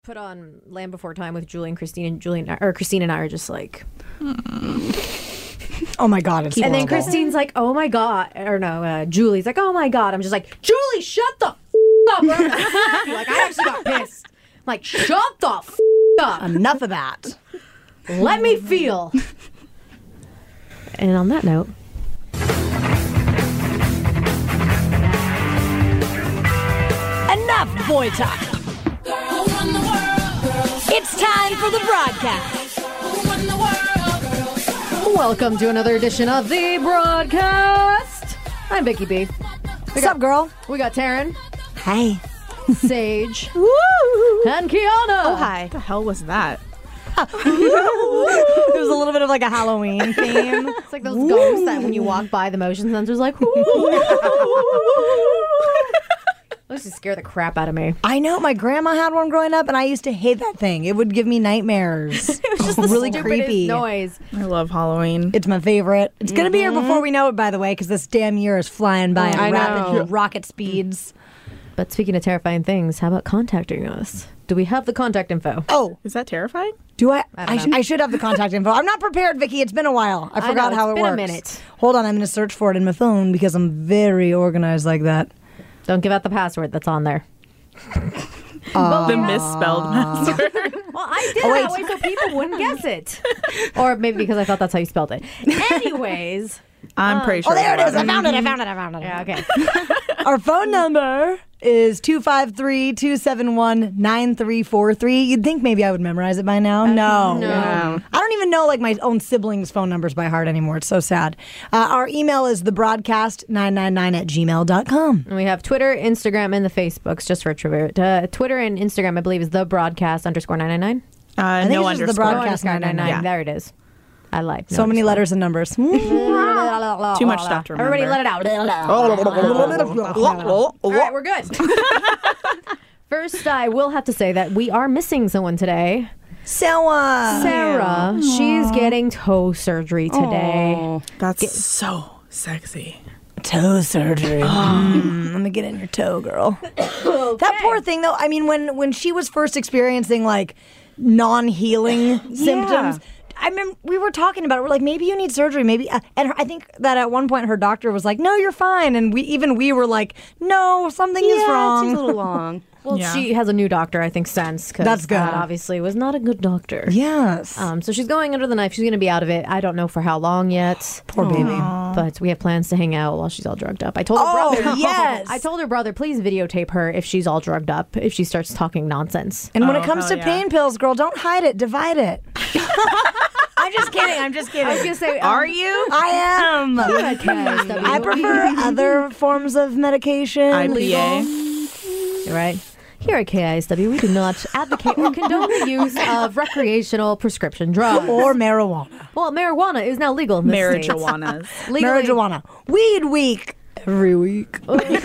put on Land Before Time with Julie and Christine, and Christine and I are just like, oh my God, it's and horrible. then Christine's like, oh my God, or no, Julie's like, oh my God. I'm just like, Julie, shut the up. Like, I actually got pissed. I'm like, shut the up. Enough of that. Let me feel. And on that note, Enough boy talk. It's time for the broadcast. welcome to another edition of the broadcast. I'm Vicky B. What's up, girl? We got Taryn, Hey. Sage, Woo! and Kiana. Oh, hi. What the hell was that? It was a little bit of like a Halloween theme. It's like those ghosts that when you walk by, the motion sensor's like, those just scare the crap out of me. I know, my grandma had one growing up, and I used to hate that thing. It would give me nightmares. It was just the really stupidest creepy noise. I love Halloween. It's my favorite. It's going to be here before we know it, by the way, because this damn year is flying by I at rapid know. rocket speeds. But speaking of terrifying things, how about contacting us? Do we have the contact info? Oh, Is that terrifying? do I? don't know. I should have the contact info. I'm not prepared, Vicky. It's been a while. I forgot know, how it's it been a works. minute. Hold on, I'm going to search for it in my phone because I'm very organized like that. Don't give out the password that's on there. The misspelled password. Well, I did it that way so people wouldn't guess it. Or maybe because I thought that's how you spelled it. Anyways. I'm pretty sure. Oh, there it is. I wasn't. found it. Yeah, okay. Our phone number is 253-271-9343. You'd think maybe I would memorize it by now. No. No. I don't even know like my own siblings' phone numbers by heart anymore. It's so sad. Our email is thebroadcast999@gmail.com. And we have Twitter, Instagram, and the Facebooks, just for trivia. Twitter and Instagram, I believe, is _999. I think No it's just the underscore. broadcast 999. Yeah. There it is. I lied. So many letters and numbers. Too much stuff to remember. Everybody let it out. All right, we're good. First, I will have to say that we are missing someone today. Sarah, she's getting toe surgery today. That's so sexy. Toe surgery. Let me get in your toe, girl. That poor thing, though. I mean, when she was first experiencing like non-healing symptoms, I mean, we were talking about it. We're like, maybe you need surgery. Maybe, and I think that at one point her doctor was like, "No, you're fine," and we were like, "No, something is wrong." It's a little long. Well, Yeah. she has a new doctor, I think, since. 'Cause That's good. that obviously was not a good doctor. Yes. So she's going under the knife. She's going to be out of it. I don't know for how long yet. Poor baby. But we have plans to hang out while she's all drugged up. I told her Oh, brother. yes. I told her brother, please videotape her if she's all drugged up, if she starts talking nonsense. And when it Oh, comes to hell yeah. pain pills, girl, don't hide it. Divide it. I'm just kidding. I was going to say, Are you? I am. I prefer other forms of medication. IPA. Right? Here at KISW, we do not advocate or condone the use of recreational prescription drugs. Or marijuana. Well, marijuana is now legal in this state. Marijuanas. Legally. Marijuana. Weed week. Every week.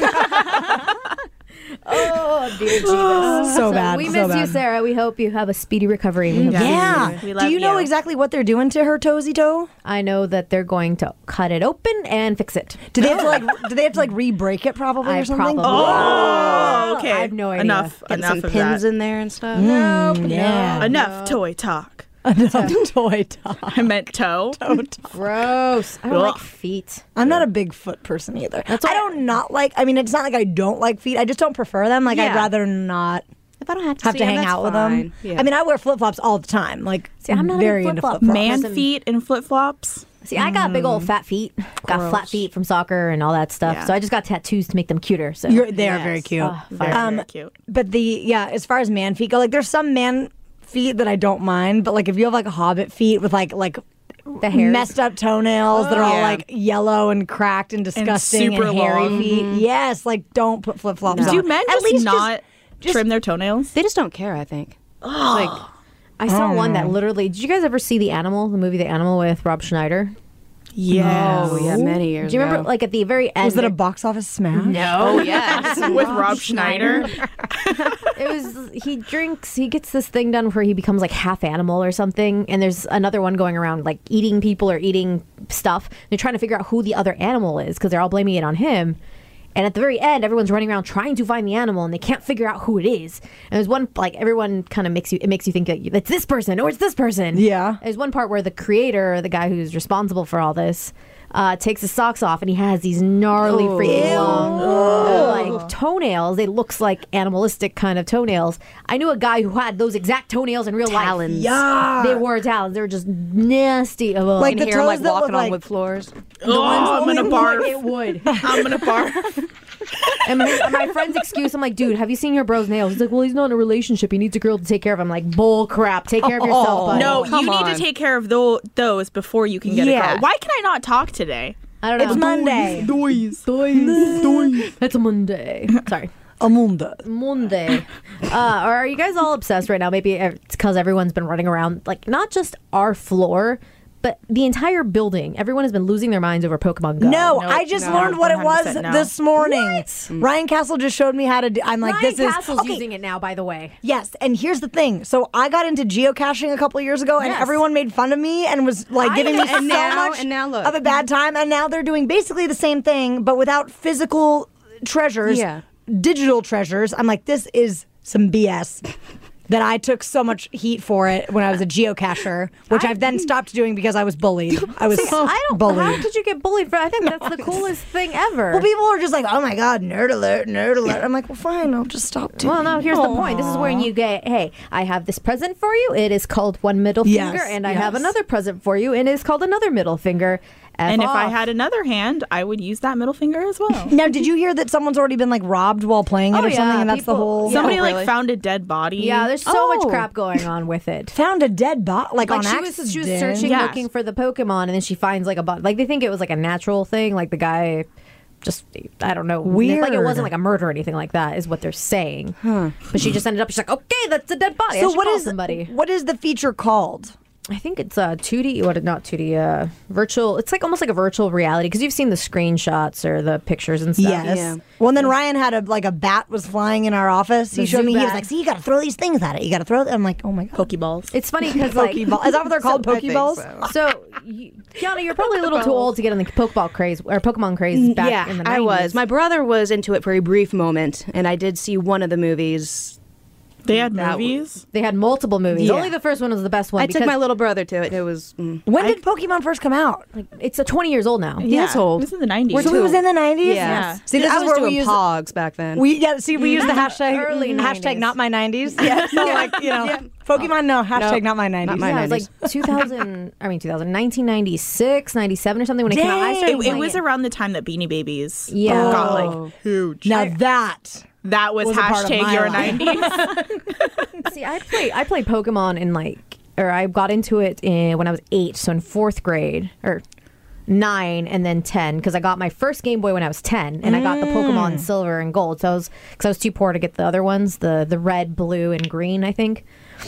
Oh, dear Jesus. So bad, We so miss you, bad. Sarah. We hope you have a speedy recovery. We hope Yeah. We Do love you know you. exactly what they're doing to her toesy toe? I know that they're going to cut it open and fix it. Do they have to like? Do they have to like re-break it probably or something? Oh, okay. I have no idea. Enough. Get Enough some of pins that. in there and stuff. Yeah. Enough toy talk. Toy talk. I meant toe. Gross. I don't Ugh. like feet. I'm not a big foot person either. That's I why- don't not like. I mean, it's not like I don't like feet. I just don't prefer them. Like I'd Yeah. rather not If I don't have to, have see to them, hang that's out with fine. them. Yeah. I mean, I wear flip flops all the time. Like, See, I'm not a very big into flip-flop flip flops. Man Listen. feet and flip flops. See, I got big old fat feet. Got flat feet from soccer and all that stuff. Yeah. So I just got tattoos to make them cuter. So They are Yes. very cute. Very cute. But as far as man feet go, like there's some man feet that I don't mind, but like if you have like hobbit feet with like the hair. messed up toenails that are all Yeah. like yellow and cracked and disgusting and, super hairy long. feet. Yes, like don't put flip flops on. Do men At just least not trim their toenails? They just don't care, I think. Like, I saw one that literally. Did you guys ever see The Animal, the movie The Animal with Rob Schneider? Yes. oh, yeah, many years Do you remember, ago. like at the very end? Was it a box office smash? No. Oh, yes. With Rob Schneider. It was he gets this thing done where he becomes like half animal or something, and there's another one going around like eating people or eating stuff. They're trying to figure out who the other animal is because they're all blaming it on him. And at the very end, everyone's running around trying to find the animal, and they can't figure out who it is. And there's one, like, everyone kind of makes you think that it's this person or it's this person. Yeah. There's one part where the creator, the guy who's responsible for all this, takes his socks off, and he has these gnarly, freaking long, like, toenails. They looks like animalistic kind of toenails. I knew a guy who had those exact toenails in real Talons. life. Yeah. They were talons. They were just nasty. Ugh. Like You the can hear him, toes like, that walking look on like- wood floors. I'm gonna barf. It would. I'm gonna barf. And my friend's excuse, I'm like, dude, have you seen your bro's nails? He's like, well, he's not in a relationship. He needs a girl to take care of him. I'm like, bull crap. Take care of yourself, buddy. No, come you need on. to take care of those before you can get a Yeah. girl. Why can I not talk today? I don't know. It's Monday. It's a Monday. Sorry. Amunda. Monday. Are you guys all obsessed right now? Maybe it's because everyone's been running around, like, not just our floor, but the entire building. Everyone has been losing their minds over Pokemon Go. No, Nope, I just no, learned what it was 100% no. this morning. Ryan Castle just showed me how to do. I'm like, Ryan this is Castle's okay. using it now, by the way. Yes, and here's the thing. So I got into geocaching a couple of years ago, and Yes. everyone made fun of me and was like giving me so and now- much and now look. of a bad time. And now they're doing basically the same thing, but without physical treasures, Yeah. digital treasures. I'm like, this is some BS. That I took so much heat for it when I was a geocacher, which I've then stopped doing because I was bullied. I was I don't. bullied. How could you get bullied for? I think that's the coolest thing ever. Well, people are just like, oh my God, nerd alert, nerd alert. I'm like, well, fine, I'll just stop doing Well, no, here's the point. This is where you get, hey, I have this present for you. It is called one middle Yes, finger, and I have yes. another present for you, and it is called another middle finger. And if I off. had another hand, I would use that middle finger as well. Now, did you hear that someone's already been like robbed while playing it Oh, or yeah, something? And that's the people- whole. yeah. Somebody really? like found a dead body. Yeah, there's so much Oh. crap going on with it. Found a dead body, like on Like accident. she was searching, Yeah. looking for the Pokemon, and then she finds like a body. Like they think it was like a natural thing, like the guy. Just, I don't know. Weird. Like it wasn't like a murder or anything like that, is what they're saying. But she just ended up. She's like, okay, that's a dead body. I So should what call is somebody? what is the feature called? I think it's 2D. What? Not 2D. Virtual. It's like almost like a virtual reality because you've seen the screenshots or the pictures and stuff. Yes. Yeah. Well, and then Ryan had a bat was flying in our office. He The showed me. He was Zubat. like, "See, you got to throw these things at it. You got to throw." I'm like, "Oh my God." Pokeballs. It's funny because like. Pokeball. Is that what they're called? I think Pokeballs? so. So, Kiana, you're probably a little too old to get on the Pokeball craze or Pokemon craze back Yeah, in the 90s. I was. My brother was into it for a brief moment, and I did see one of the movies. They had That movies. They had multiple movies. Yeah. Only the first one was the best one. I took because, my little brother to it. It was. When did Pokemon first come out? like, it's 20 years old now. Yeah, it's old. It was in the 90s. So it was in the 90s. Yeah. See, this I is was where doing we use Pogs back then. we use the hashtag Early hashtag 90s. not my 90s. Yeah. So like Pokemon no hashtag not my 90s. Not my Yeah, it was 90s. like 1996, 97 or something when it came out. I started It playing was around the time that Beanie Babies Yeah. got like huge. Now that That was was a part of hashtag my your life. 90s. See, I played Pokemon in I got into it when I was 8, so in 4th grade or 9 and then 10 because I got my first Game Boy when I was 10 and I got the Pokemon Silver and Gold. So I was too poor to get the other ones, the red, blue, and green, I think.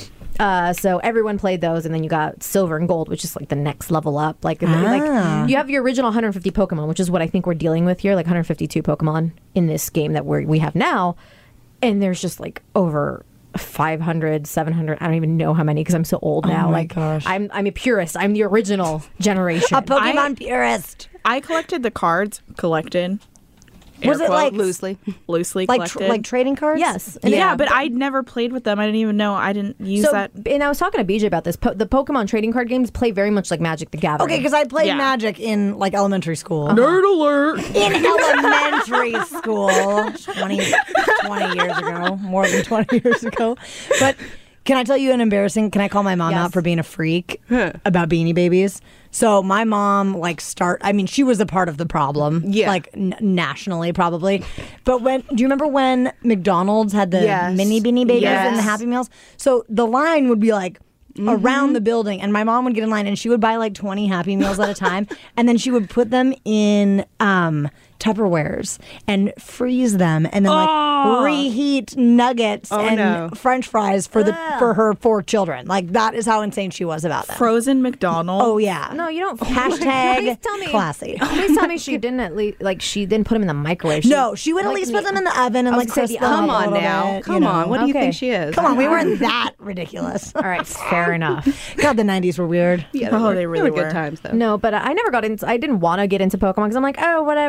So everyone played those, and then you got Silver and Gold, which is like the next level up. Like you have your original 150 Pokemon, which is what I think we're dealing with here, like 152 Pokemon in this game that we have now, and there's just like over 500, 700. I don't even know how many because I'm so old now. my like gosh. I'm a purist. I'm the original generation. a Pokemon purist. I collected the cards. Collected. Was Air it like- quote, Loosely. loosely Like collected? like trading cards? Yes. yeah, but I never played with them. I didn't even know. I didn't use So, that. and I was talking to BJ about this. The Pokemon trading card games play very much like Magic the Gathering. Okay, because I played Yeah. Magic in like elementary school. Nerd alert. In elementary school 20 years ago, more than 20 years ago. But can I tell you an embarrassing, can I call my mom Yes. out for being a freak about Beanie Babies? So my mom she was a part of the problem, Yeah. like nationally probably. But do you remember when McDonald's had the Yes. mini Beanie Babies and the Yes. Happy Meals? So the line would be like, around the building, and my mom would get in line and she would buy like 20 Happy Meals at a time, and then she would put them in Tupperwares and freeze them, and then like reheat nuggets and no. French fries for her 4 children. Like that is how insane she was about them. Frozen McDonald's. Oh yeah, No, you don't. Hashtag Please tell me. classy. Please tell me she didn't she didn't put them in the microwave. No, she would at least put them in the oven and I was like gonna say crisp the them oven. up a Come on little now. bit, Come on. What do you Okay. think she is? Come on, we weren't that ridiculous. All right, fair enough. God, the 90s were weird. Yeah, Oh, they really were were. good times, though. No, but I never got into. I didn't want to get into Pokemon because I'm like, oh, whatever. It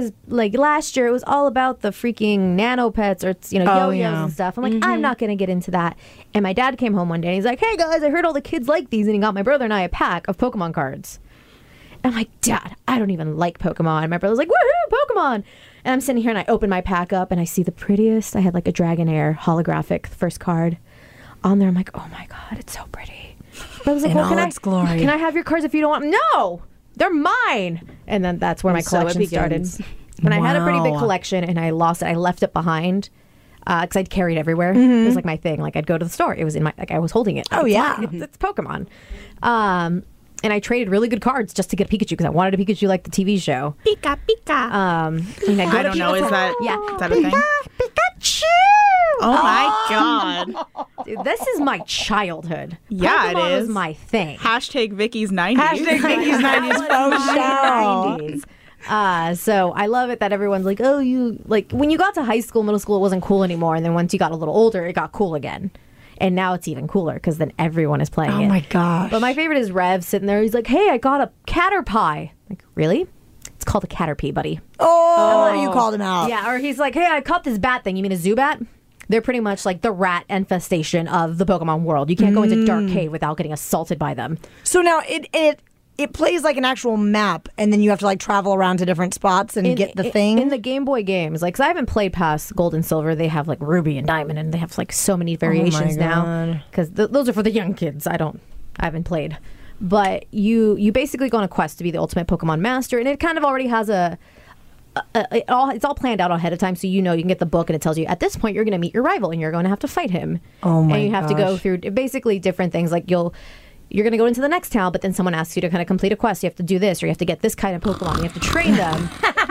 because like last year it was all about the freaking nano pets or yo-yos and stuff. I'm like, I'm not gonna get into that. And my dad came home one day and he's like, hey guys, I heard all the kids like these, and he got my brother and I a pack of Pokemon cards. And I'm like, Dad, I don't even like Pokemon. And my brother's like, woohoo, Pokemon. And I'm sitting here and I open my pack up and I see the prettiest. I had like a Dragonair holographic first card on there. I'm like, oh my God, it's so pretty. But I was like, In well, all its glory. can I have your cards if you don't want them? No, they're mine. And then that's where my So it collection started. begins. When I had a pretty big Wow. collection and I lost it, I left it behind because I'd carry it everywhere. It was like my thing. Like I'd go to the store. It was in my, like I was holding it. Like, Oh, it's yeah. mine. It's Pokemon. And I traded really good cards just to get a Pikachu because I wanted a Pikachu like the TV show. Pika, Pika. And I'd go I to don't know. people's- Is that Yeah. is that a thing? Pikachu? Oh my God. Dude, this is my childhood. Yeah, it Pokemon is. was my thing. Hashtag Vicky's 90s. Hashtag Vicky's 90s faux show. 90s. So I love it that everyone's like, oh, you like when you got to high school, middle school, it wasn't cool anymore, and then once you got a little older, it got cool again, and now it's even cooler because then everyone is playing it. Oh my gosh. But my favorite is Rev sitting there. He's like, hey, I got a Caterpie. Like, really? It's called a Caterpie, buddy. Oh, you called him out. Yeah, or he's like, hey, I caught this bat thing. You mean a Zubat? They're pretty much like the rat infestation of the Pokemon world. You can't go into Dark Cave without getting assaulted by them. So now it plays like an actual map, and then you have to like travel around to different spots and get the thing. In the Game Boy games, like, 'cause I haven't played past Gold and Silver. They have like Ruby and Diamond, and they have like so many variations now. God. Because those are for the young kids. I haven't played. But you basically go on a quest to be the ultimate Pokemon master, and it kind of already has it's all planned out ahead of time, so you can get the book and it tells you at this point you're going to meet your rival and you're going to have to fight him. Oh my And you have to go gosh. through basically different things, like you're going to go into the next town, but then someone asks you to kind of complete a quest. You have to do this, or you have to get this kind of Pokemon. You have to train them.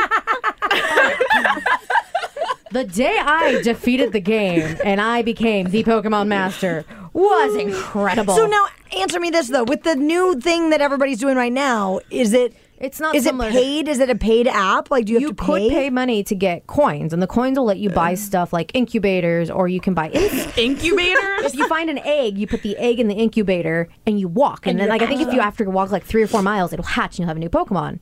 The day I defeated the game and I became the Pokemon Master was incredible. So now, answer me this though: with the new thing that everybody's doing right now, is it It's similar? Paid? Is it a paid app? Like, do you have to could pay money to get coins, and the coins will let you buy stuff like incubators, or you can buy. Incubators? If you find an egg, you put the egg in the incubator and you walk, and then like I think if you after walk like 3 or 4 miles, it'll hatch and you'll have a new Pokemon.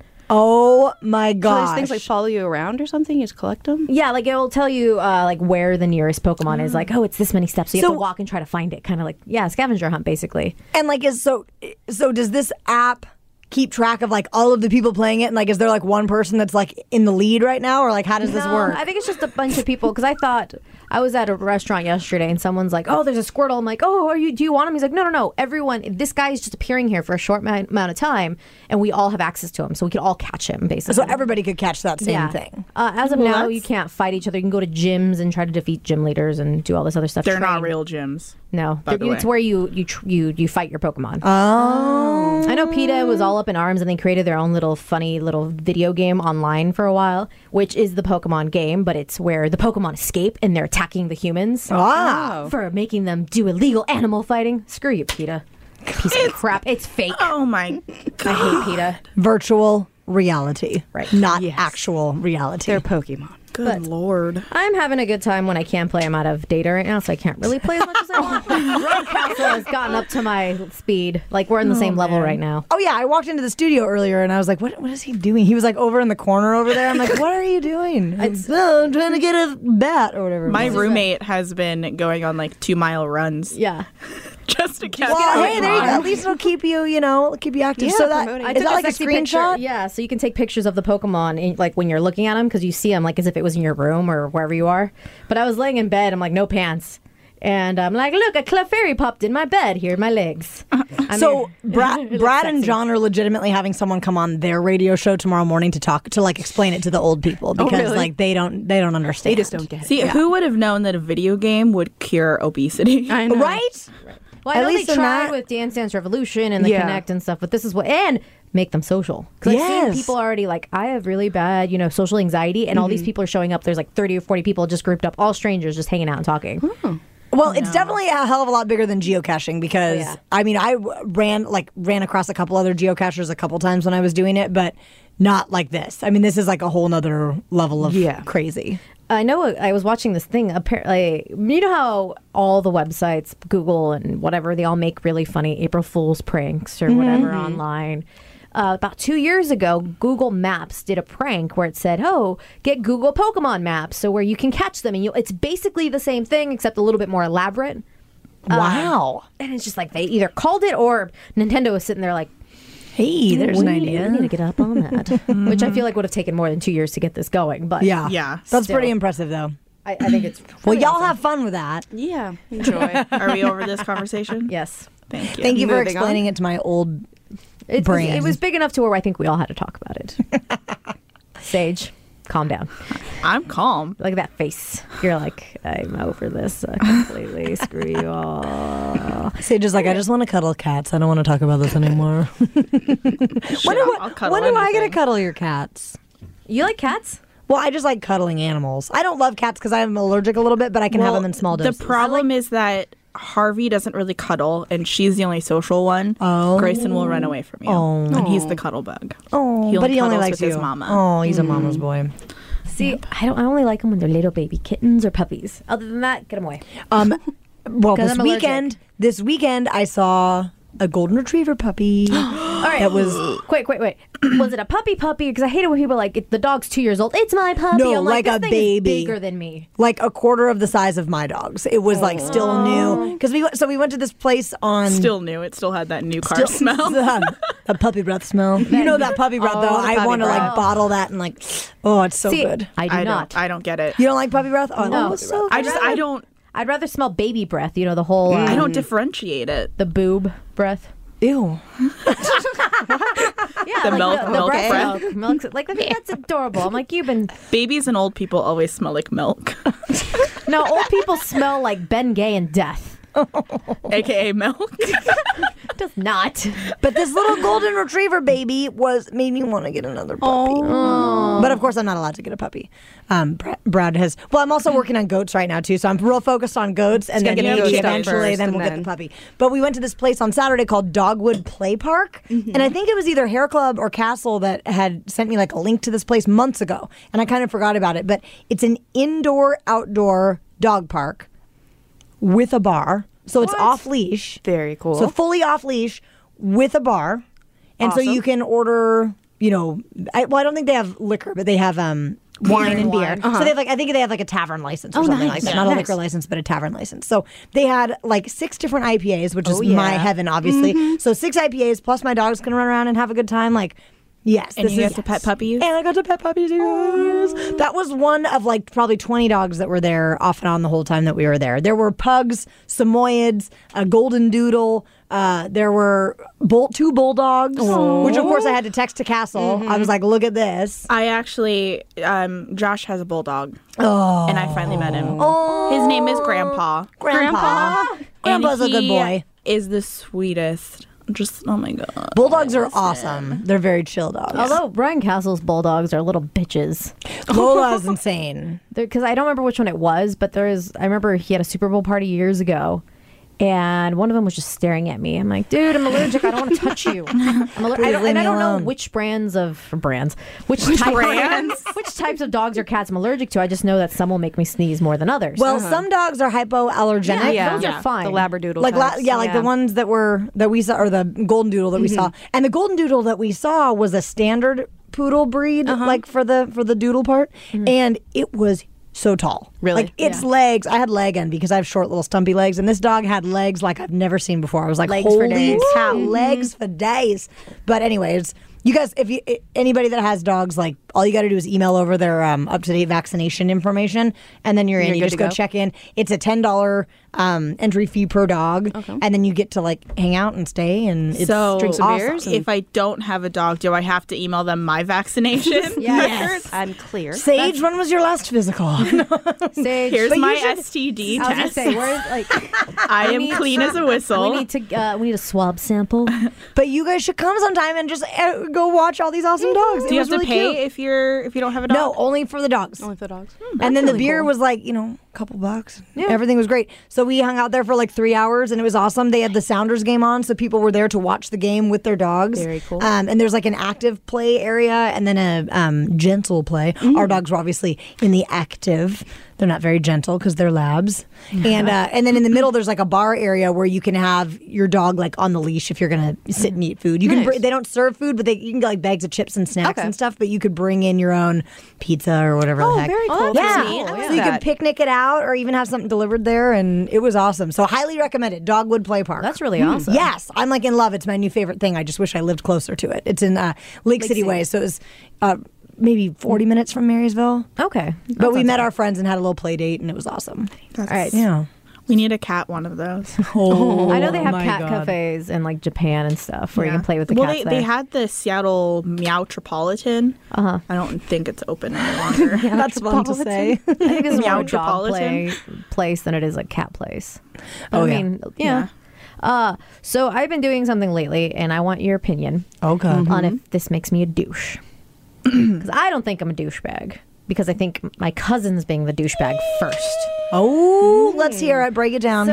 Oh my So gosh! there's things like follow you around or something. You just collect them. Yeah, like it will tell you like where the nearest Pokemon is. Like, oh, it's this many steps, so you have So- to walk and try to find it. Kind of like scavenger hunt basically. And like, so does this app keep track of like all of the people playing it? And like, is there like one person that's like in the lead right now, or like how does this No, work? I think it's just a bunch of people. Because I was at a restaurant yesterday and someone's like, "Oh, there's a Squirtle." I'm like, "Oh, do you want him?" He's like, "No. Everyone, this guy is just appearing here for a short amount of time, and we all have access to him, so we can all catch him basically." So everybody could catch that same thing. As of now, you can't fight each other. You can go to gyms and try to defeat gym leaders and do all this other stuff. They're not Train. real gyms. No, by the it's way. where you fight your Pokemon. Oh, I know PETA was all up in arms and they created their own little funny little video game online for a while, which is the Pokemon game, but it's where the Pokemon escape and they're attacking the humans for making them do illegal animal fighting. Screw you, PETA. Piece of crap. It's fake. Oh my I hate PETA. virtual reality, Right. Not Yes. actual reality. They're Pokemon. good lord. I'm having a good time when I can play. I'm out of data right now, so I can't really play as much as I want. Road Castle has gotten up to my speed. Like, we're in the same level right now. Oh yeah, I walked into the studio earlier and I was like, "What is he doing?" He was like over in the corner over there. I'm like, "What are you doing?" I'm trying to get a bat or whatever. My it was. roommate has been going on like 2-mile runs Yeah. just to catch Well, hey, there you go. Pokemon. At least it'll keep you, keep you active. Yeah, so that promoting. I is took that like a sexy picture. screenshot? Yeah, so you can take pictures of the Pokemon like when you're looking at them because you see them like as if it was in your room or wherever you are. But I was laying in bed. I'm like, no pants. And I'm like, look, a Clefairy popped in my bed. Here are my legs. So Brad It looks and sexy. John are legitimately having someone come on their radio show tomorrow morning to like explain it to the old people because really? like they don't understand. They just don't get it. See, who would have known that a video game would cure obesity? I know. Right? Well, I At know least they in tried that- with Dance Dance Revolution and the Yeah. Connect and stuff, but this is and make them social. Because I've Yes. seen people already like, I have really bad, social anxiety, and all these people are showing up. There's like 30 or 40 people just grouped up, all strangers, just hanging out and talking. Well, it's definitely a hell of a lot bigger than geocaching because Oh, yeah. I mean I ran across a couple other geocachers a couple times when I was doing it, but not like this. I mean, this is like a whole nother level of crazy. I know I was watching this thing. Apparently, you know how all the websites, Google and whatever, they all make really funny April Fool's pranks or whatever online. about 2 years ago, Google Maps did a prank where it said, "Oh, get Google Pokemon Maps, so where you can catch them." And it's basically the same thing except a little bit more elaborate. Wow. And it's just like they either called it or Nintendo was sitting there like, Hey, there's an we idea. need to get up on that. Which I feel like would have taken more than 2 years to get this going. But Yeah. Yeah. That's Still. pretty impressive, though. I think it's Well, really y'all awesome. have fun with that. Yeah, enjoy. Are we over this conversation? Yes. Thank you. Thank you for Moving on. explaining it to my old It brain. was big enough to where I think we all had to talk about it. Sage, calm down. I'm calm. Look at that face. You're like, I'm over this completely. Screw you all. Sage is like, I just want to cuddle cats. I don't want to talk about this anymore. I'll cuddle when do I get to anything. cuddle your cats? You like cats? Well, I just like cuddling animals. I don't love cats because I'm allergic a little bit, but I can have them in small doses. The problem is that Harvey doesn't really cuddle, and she's the only social one. Oh. Grayson will run away from you, and he's the cuddle bug. Oh, He but only he only cuddles likes with you. his mama. Oh, he's a mama's boy. See, I only like them when they're little baby kittens or puppies. Other than that, get them away. Well, 'Cause I'm allergic. this weekend, I saw a golden retriever puppy. All right. That was Wait. Was it a puppy? Because I hate it when people are like, the dog's 2 years old. It's my puppy. No, I'm like this a thing baby. Is bigger than me. like a quarter of the size of my dog's. It was like still new because we went to this place on Still new. It still had that new car smell. the puppy breath smell. You know that puppy breath though. the I puppy want to like breath. bottle that and like, oh, it's so See, good. I do I not. don't get it. You don't like puppy breath? Oh, I No. love puppy breath. I don't. I'd rather smell baby breath. You know, the whole I don't differentiate it. the boob breath. Ew. Yeah, The milk breast breath. milk. Like I think that's adorable. I'm like, you've been. Babies and old people always smell like milk, No, old people smell like Ben Gay and death. aka milk. It does not. But this little golden retriever baby made me want to get another puppy. But of course, I'm not allowed to get a puppy. Brad has. Well, I'm also working on goats right now too, so I'm real focused on goats, and then get the maybe goat stuff eventually first, then and we'll get then- the puppy. But we went to this place on Saturday called Dogwood Play Park, and I think it was either Hair Club or Castle that had sent me like a link to this place months ago, and I kind of forgot about it. But it's an indoor-outdoor dog park with a bar, so it's off leash. Very cool. So fully off leash with a bar, and so Awesome. you can order. I don't think they have liquor, but they have wine and beer. wine. So they have I think they have like a tavern license or something like that. Not a liquor license, but a tavern license. So they had like 6 different IPAs, which is my heaven, obviously. So 6 IPAs plus my dog's gonna run around and have a good time. Like, yes, And this you is get to pet puppies? and I got to pet puppies. You guys. That was one of like probably 20 dogs that were there off and on the whole time that we were there. There were pugs, Samoyeds, a golden doodle. There were 2 bulldogs, which of course I had to text to Castle. I was like, look at this. I actually, Josh has a bulldog, and I finally met him. His name is Grandpa. Grandpa. Grandpa's a good boy. Is the sweetest. Just oh my god. Bulldogs are awesome. They're very chill dogs. Although Brian Castle's bulldogs are little bitches. Lola's insane. Because I don't remember which one it was, but I remember he had a Super Bowl party years ago, and one of them was just staring at me. I'm like, dude, I'm allergic. I don't want to touch you. I'm allergic. I leave me don't know alone. which types of dogs or cats I'm allergic to. I just know that some will make me sneeze more than others. Well, some dogs are hypoallergenic. yeah, those are fine. The Labradoodle Like types. like the ones that we saw, or the golden doodle that we saw, and the golden doodle that we saw was a standard poodle breed, like for the doodle part, and it was so tall. Really? Like its legs, I had leg envy because I have short little stumpy legs, and this dog had legs like I've never seen before. I was like, Legs for holy days. cow, legs for days. But anyways, you guys, anybody that has dogs, like all you got to do is email over their up-to-date vaccination information, and then you're in. You good just to go go? check in. It's a $10 entry fee per dog, and then you get to like hang out and stay and it's So drink some beers. if I don't have a dog, do I have to email them my vaccination? Yes. And clear. Sage, when was your last physical? Sage. Here's But you my should- STD I was gonna test. say, where's like I am clean as a whistle. we need a swab sample. But you guys should come sometime and just go watch all these awesome dogs. Do you have to pay if you don't have a dog? No, only for the dogs. Only for the dogs. And then the beer was like, couple bucks. Yeah. Everything was great. So we hung out there for like 3 hours and it was awesome. They had the Sounders game on, so people were there to watch the game with their dogs. Very cool. And there's like an active play area and then a gentle play. Our dogs were obviously in the active. They're not very gentle because they're labs. And then in the middle, there's like a bar area where you can have your dog like on the leash if you're going to sit and eat food. You can they don't serve food, but you can get like bags of chips and snacks and stuff, but you could bring in your own pizza or whatever the heck. Very cool. Yeah. Cool. So you could picnic it out or even have something delivered there, and it was awesome. So highly recommended. Dogwood Play Park. That's really awesome. Yes. I'm like in love. It's my new favorite thing. I just wish I lived closer to it. It's in Lake City Way. So it was maybe 40 minutes from Marysville. Okay. But we met our friends and had a little play date, and it was awesome. All right. Yeah. We need a cat one of those. I know they have cat cafes in like Japan and stuff where you can play with the cats. They had the Seattle Meowtropolitan. I don't think it's open any longer. That's fun to say. I think it's more a dog Meowtropolitan. place than it is a cat place. Oh, I yeah. mean, yeah. So I've been doing something lately, and I want your opinion Okay. on if this makes me a douche. Because I don't think I'm a douchebag. Because I think my cousin's being the douchebag first. Oh, let's hear it. Break it down.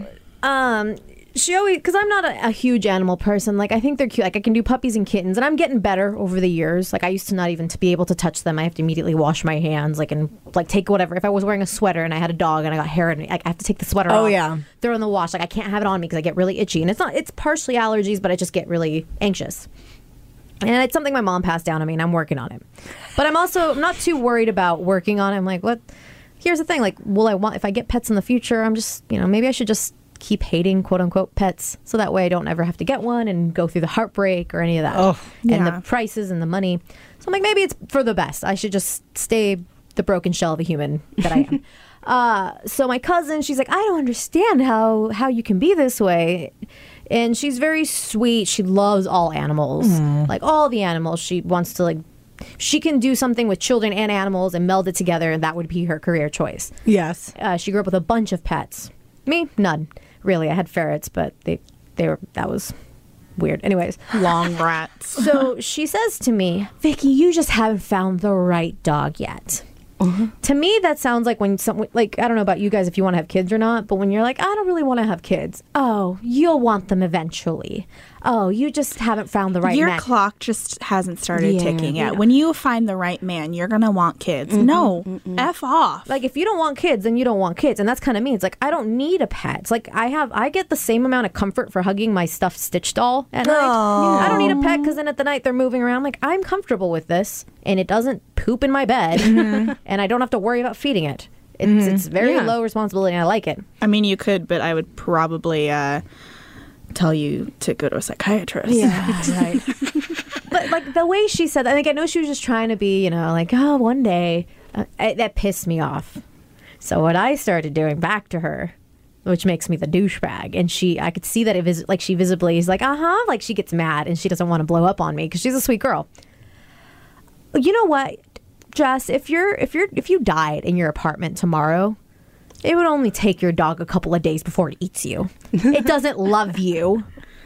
So, she always, because I'm not a huge animal person. Like, I think they're cute. Like, I can do puppies and kittens, and I'm getting better over the years. Like, I used to not even to be able to touch them. I have to immediately wash my hands, like, and like take whatever. If I was wearing a sweater and I had a dog and I got hair in it, like, I have to take the sweater off. Oh, yeah. Throw it in the wash. Like, I can't have it on me because I get really itchy, and it's partially allergies, but I just get really anxious. And it's something my mom passed down to me, and I'm working on it. But I'm not too worried about working on it. I'm like, what? Here's the thing. Like, if I get pets in the future, I'm just, maybe I should just keep hating, quote unquote, pets. So that way I don't ever have to get one and go through the heartbreak or any of that. And the prices and the money. So I'm like, maybe it's for the best. I should just stay the broken shell of a human that I am. So my cousin, she's like, I don't understand how you can be this way. And she's very sweet. She loves all animals. Like all the animals. She wants to she can do something with children and animals and meld it together, and that would be her career choice. Yes. She grew up with a bunch of pets. Me, none. Really, I had ferrets, but that was weird. Anyways. Long brats. So she says to me, Vicky, you just haven't found the right dog yet. To me, that sounds like when someone, like, I don't know about you guys if you want to have kids or not, but when you're like, I don't really want to have kids. Oh, you'll want them eventually. Oh, you just haven't found the right Your man. clock just hasn't started ticking yet. When you find the right man, you're going to want kids. No, F off. Like, if you don't want kids, then you don't want kids. And that's kind of me. It's like, I don't need a pet. It's like, I get the same amount of comfort for hugging my stuffed Stitch doll at night. I don't need a pet because then at the night they're moving around. I'm like, I'm comfortable with this. And it doesn't poop in my bed. And I don't have to worry about feeding it. It's very low responsibility and I like it. I mean, you could, but I would probably tell you to go to a psychiatrist. Yeah, right. But like the way she said that, like, I know she was just trying to be, like, oh, one day. That pissed me off. So what I started doing back to her, which makes me the douchebag, and I could see that she visibly is like, like she gets mad and she doesn't want to blow up on me because she's a sweet girl. You know what, Jess? If you died in your apartment tomorrow, it would only take your dog a couple of days before it eats you. It doesn't love you.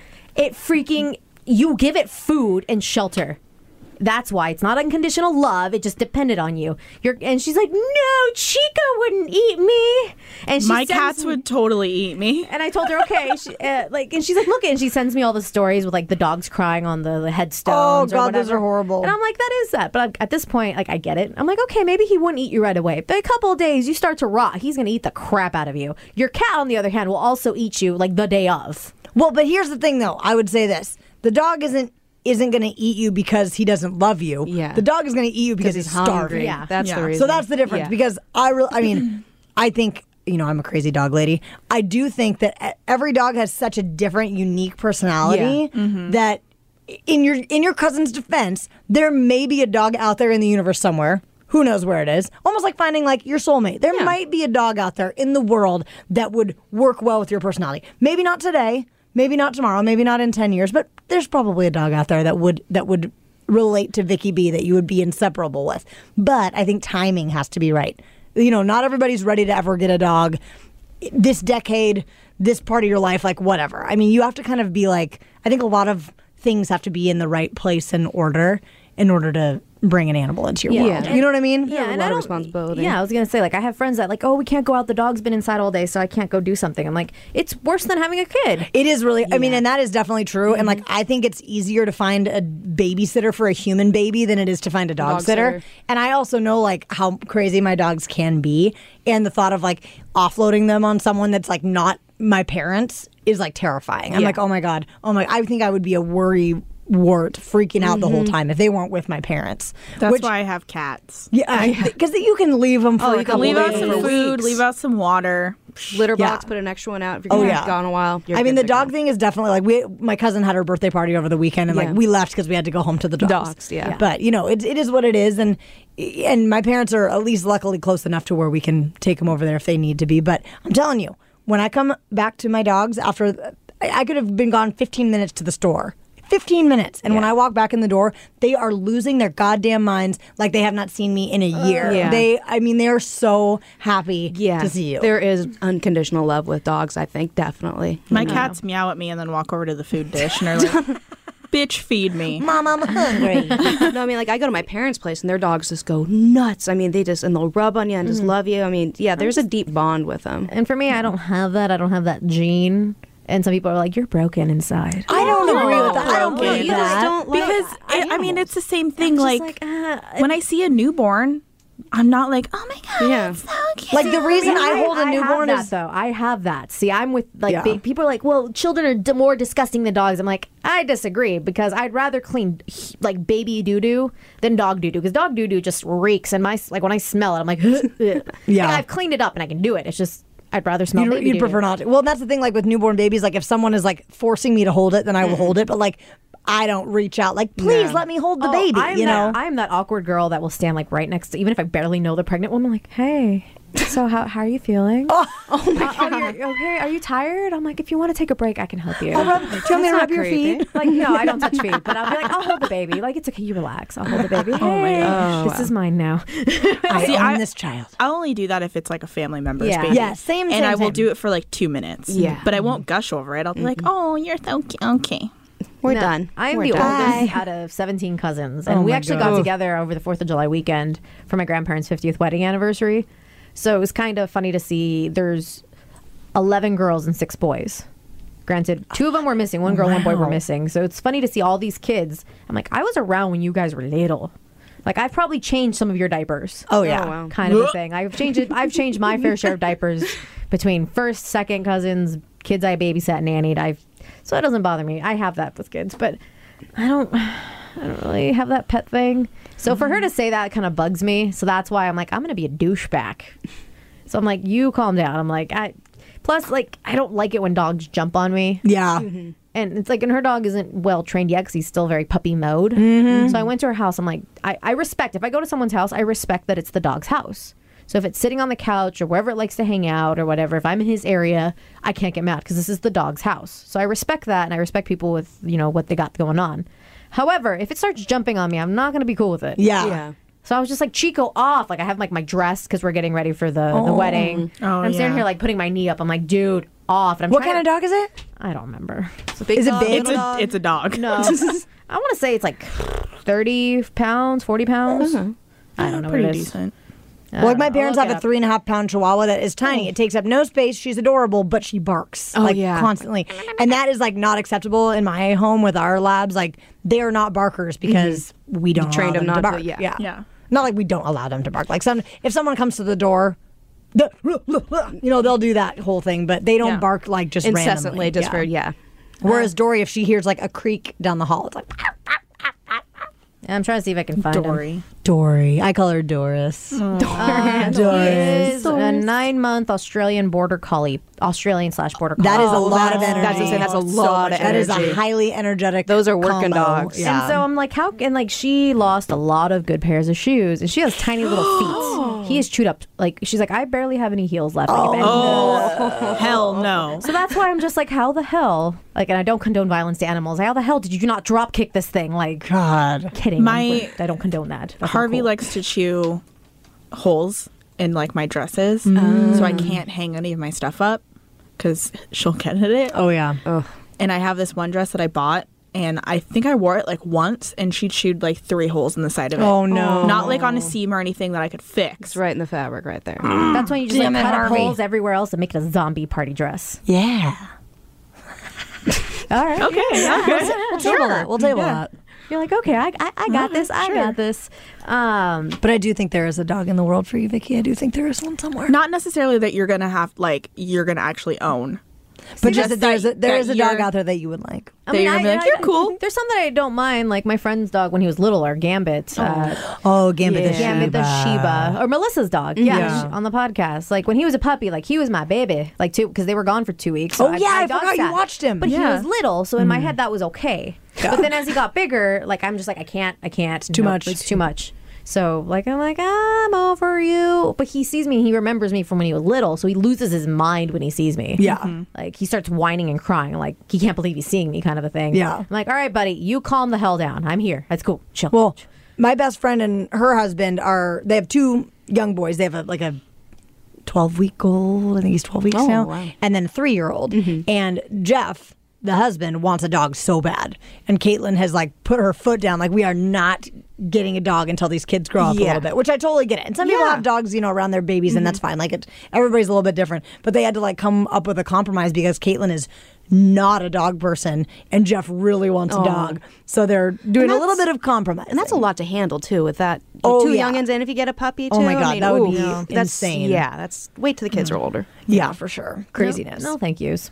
You give it food and shelter. That's why it's not unconditional love. It just depended on you. And she's like, no, Chica wouldn't eat me. And my cats would totally eat me. And I told her, okay. And she's like, look, and she sends me all the stories with like the dogs crying on the headstones. Oh God, or whatever. those are horrible. And I'm like, that is that. But at this point, like, I get it. I'm like, okay, maybe he wouldn't eat you right away. But a couple of days, you start to rot. He's going to eat the crap out of you. Your cat, on the other hand, will also eat you like the day of. Well, but here's the thing, though. I would say this: the dog isn't going to eat you because he doesn't love you. Yeah. The dog is going to eat you because he's starving. hungry. Yeah. That's the reason. So that's the difference. Yeah. Because I think, I'm a crazy dog lady. I do think that every dog has such a different, unique personality that in your cousin's defense, there may be a dog out there in the universe somewhere. Who knows where it is? Almost like finding like your soulmate. There might be a dog out there in the world that would work well with your personality. Maybe not today. Maybe not tomorrow, maybe not in 10 years, but there's probably a dog out there that would relate to Vicky B that you would be inseparable with. But I think timing has to be right. Not everybody's ready to ever get a dog this decade, this part of your life, like whatever. I mean, you have to kind of be like, I think a lot of things have to be in the right place and order in order to bring an animal into your Yeah. world. You know what I mean? Yeah, a and lot I of don't, responsibility. Yeah, I was gonna say, like, I have friends that like, oh, we can't go out. The dog's been inside all day, so I can't go do something. I'm like, it's worse than having a kid. It is really, I mean, and that is definitely true. And like, I think it's easier to find a babysitter for a human baby than it is to find a dog sitter. sitter. And I also know like how crazy my dogs can be. And the thought of like offloading them on someone that's like not my parents is like terrifying. I'm like, oh my God. I think I would be a worry wart freaking out the whole time if they weren't with my parents. That's why I have cats. Yeah, because you can leave them for a couple Leave out days. some food, leave out some water. Litter Yeah. box, put an extra one out if you're going to be gone a while. You're I mean, good the to dog go. thing is definitely like my cousin had her birthday party over the weekend, and Yeah. like we left because we had to go home to the dogs. Dogs, yeah. But you know, it is what it is, and my parents are at least luckily close enough to where we can take them over there if they need to be. But I'm telling you, when I come back to my dogs after, I could have been gone 15 minutes to the store. 15 minutes. And when I walk back in the door, they are losing their goddamn minds like they have not seen me in a year. Yeah. They are so happy to see you. There is unconditional love with dogs, I think, definitely. My cats meow at me and then walk over to the food dish and are like, bitch, feed me. Mom, I'm hungry. No, I mean, like, I go to my parents' place and their dogs just go nuts. I mean, and they'll rub on you and just love you. I mean, yeah, there's a deep bond with them. And for me, I don't have that. I don't have that gene. And some people are like, you're broken inside. I don't agree with that. I don't broken. believe You that. don't like Because, I mean, it's the same thing. Just Like, when I see a newborn, I'm not like, oh my God, Yeah. it's so cute. Like the reason I hold a have newborn that, is though. I have that. See, I'm with like Yeah. big people are like, well, children are more disgusting than dogs. I'm like, I disagree because I'd rather clean like baby doo doo than dog doo doo because dog doo doo just reeks and when I smell it, I'm like, Yeah. Like, I've cleaned it up and I can do it. It's just I'd rather smell baby you'd doo-doo. prefer not to. Well, that's the thing. Like with newborn babies, like if someone is like forcing me to hold it, then I will hold it. But like I don't reach out. Like please let me hold the baby. I'm that awkward girl that will stand like right next to, even if I barely know the pregnant woman. Like, hey, so how are you feeling? Oh my god, okay? Are you tired? I'm like, if you want to take a break, I can help you. do you want me to rub your feet? Like, no, I don't touch feet, but I'll be like, I'll hold the baby. Like, it's okay, you relax. I'll hold the baby. Hey, this is mine now. I own this child. I'll only do that if it's like a family member's Yeah. baby. Yeah, same. And I will same. do it for like 2 minutes. Yeah. But I won't gush over it. I'll be like, oh, you're so cute. Okay. We're No, done. I'm We're the done. oldest out of 17 cousins. And Oh we my actually God. got together over the 4th of July weekend for my grandparents' 50th wedding anniversary. So it was kind of funny to see there's 11 girls and 6 boys. Granted, 2 of them were missing. 1 girl, 1 boy were Wow. missing. So it's funny to see all these kids. I'm like, I was around when you guys were little. Like, I've probably changed some of your diapers. Oh yeah. Oh, wow. Kind of a thing. I've changed my fair share of diapers between first, second cousins, kids I babysat, nannied. So it doesn't bother me. I have that with kids, but I don't really have that pet thing. So for her to say that kind of bugs me. So that's why I'm like, I'm gonna be a douchebag. So I'm like, you calm down. I'm like, plus like I don't like it when dogs jump on me. Yeah. And it's like, and her dog isn't well trained yet because he's still very puppy mode. So I went to her house. I'm like, I respect, if I go to someone's house, I respect that it's the dog's house. So if it's sitting on the couch or wherever it likes to hang out or whatever, if I'm in his area, I can't get mad because this is the dog's house. So I respect that, and I respect people with, what they got going on. However, if it starts jumping on me, I'm not going to be cool with it. Yeah. Yeah. So I was just like, Chico, off. Like, I have like my dress because we're getting ready for the wedding. Oh, and I'm standing yeah. here like putting my knee up. I'm like, dude, off. And I'm What trying kind of dog is it? I don't remember. Is it big? It's a dog. No. I want to say it's like 30 pounds, 40 pounds. I don't know Pretty what it is. decent. Well, like my parents I'll have look a it up. 3.5-pound Chihuahua that is tiny. It takes up no space. She's adorable, but she barks like yeah. constantly, and that is like not acceptable in my home with our labs. Like they are not barkers because we don't trained allow them them to not to, bark. yeah. Yeah. Not like we don't allow them to bark. Like if someone comes to the door, they'll do that whole thing, but they don't Yeah. bark like just Incessantly, randomly. just for, yeah. Whereas Dory, if she hears like a creak down the hall, it's like I'm trying to see if I can find him. Dory. Dory. I call her Doris. He is a 9-month Australian border collie, Australian/border collie. That is a lot of energy. That's what I'm saying. That's a lot of That is energy. a highly energetic. Those are working combo. dogs. Yeah. And so I'm like, she lost a lot of good pairs of shoes, and she has tiny little feet. He is chewed up. Like, she's like, I barely have any heels left. Oh, hell no. So that's why I'm just like, how the hell? Like, and I don't condone violence to animals. How the hell did you not drop kick this thing? Like, God. kidding. I don't condone that. That's not Harvey cool. likes to chew holes in like my dresses, so I can't hang any of my stuff up because she'll get at it. Oh yeah. And I have this one dress that I bought and I think I wore it like once, and she chewed like 3 holes in the side of it. Oh, no. Not like on a seam or anything that I could fix. It's right in the fabric right there. That's when you just Damn like it, cut up Harvey. holes everywhere else and make it a zombie party dress. Yeah. All right. Okay, yeah. We'll table that. We'll table that. You're like, okay, I got this. I got this. But I do think there is a dog in the world for you, Vicky. I do think there is one somewhere. Not necessarily that you're gonna have you're gonna actually own. But just that there is a dog you're- out there that you would like. That you're gonna be like, you're cool. There's some that I don't mind. Like my friend's dog when he was little, or Gambit. Oh, Gambit the Yeah. Shiba. Gambit the Shiba. Or Melissa's dog. Yeah. Yeah. On the podcast. Like when he was a puppy, like he was my baby. Like because they were gone for 2 weeks. Oh, yeah, I dog forgot you sat. watched him. But he Yeah. was little, so in my head that was okay. But then as he got bigger, like I'm just like, I can't. too much. It's too much. So like I'm like, I'm over you. But he sees me, he remembers me from when he was little, so he loses his mind when he sees me. Yeah. Like he starts whining and crying, like he can't believe he's seeing me, kind of a thing. Yeah. I'm like, all right, buddy, you calm the hell down. I'm here. That's cool. Chill. Well, my best friend and her husband they have 2 young boys. They have a 12-week-old. I think he's 12 weeks Oh, now. wow. And then a 3-year-old. And Jeff, the husband, wants a dog so bad. And Caitlin has like put her foot down. Like, we are not getting a dog until these kids grow up a little bit, which I totally get it. And some people have dogs, around their babies, and that's fine. Like, everybody's a little bit different. But they had to like come up with a compromise because Caitlin is not a dog person and Jeff really wants a dog. So they're doing a little bit of compromise. And that's a lot to handle too with that. Oh, 2 yeah. youngins, and if you get a puppy too. Oh, my God, that would be that's, insane. Yeah, that's wait till the kids are older. Yeah, for sure. Craziness. No, thank yous.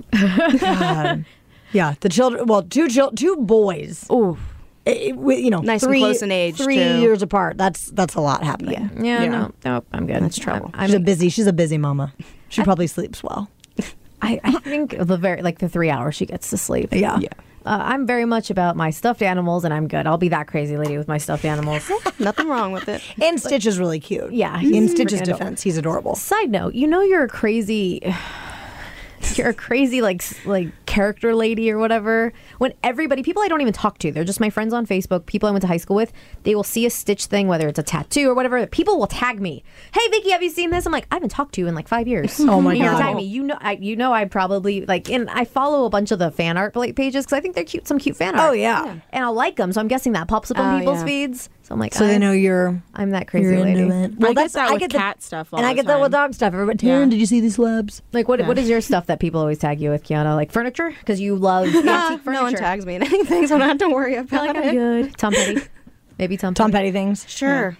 Yeah, the children. Well, two boys. Ooh. Nice and 3 close in age, 3 too. years apart. That's a lot happening. Yeah, Yeah. no, I'm good. That's trouble. She's a busy mama. She probably sleeps well. I think the 3 hours she gets to sleep. Yeah. I'm very much about my stuffed animals, and I'm good. I'll be that crazy lady with my stuffed animals. Nothing wrong with it. And Stitch is really cute. Yeah, In he's Stitch's freaking defense, he's adorable. Side note, you're a crazy. You're a crazy like character lady or whatever. When people I don't even talk to, they're just my friends on Facebook, people I went to high school with, they will see a Stitch thing, whether it's a tattoo or whatever, people will tag me. Hey Vicky, have you seen this? I'm like, I haven't talked to you in like 5 years. Oh my And you're God. tagging me. I probably and I follow a bunch of the fan art pages because I think they're cute, some cute fan art. Oh, yeah. And I'll like them, so I'm guessing that pops up on Oh, people's yeah. feeds. So I'm like, So they know I'm that crazy lady. into it. I get that with cat stuff all and I the get that with time. dog stuff. Everybody, Taryn, did you see these slabs? Like what is your stuff that people always tag you with, Kiana? Like furniture? Because you love antique furniture. No one tags me in anything, so I don't have to worry I feel about like I'm it. good. Tom Petty. Maybe Tom Tom Petty. Petty things. Sure.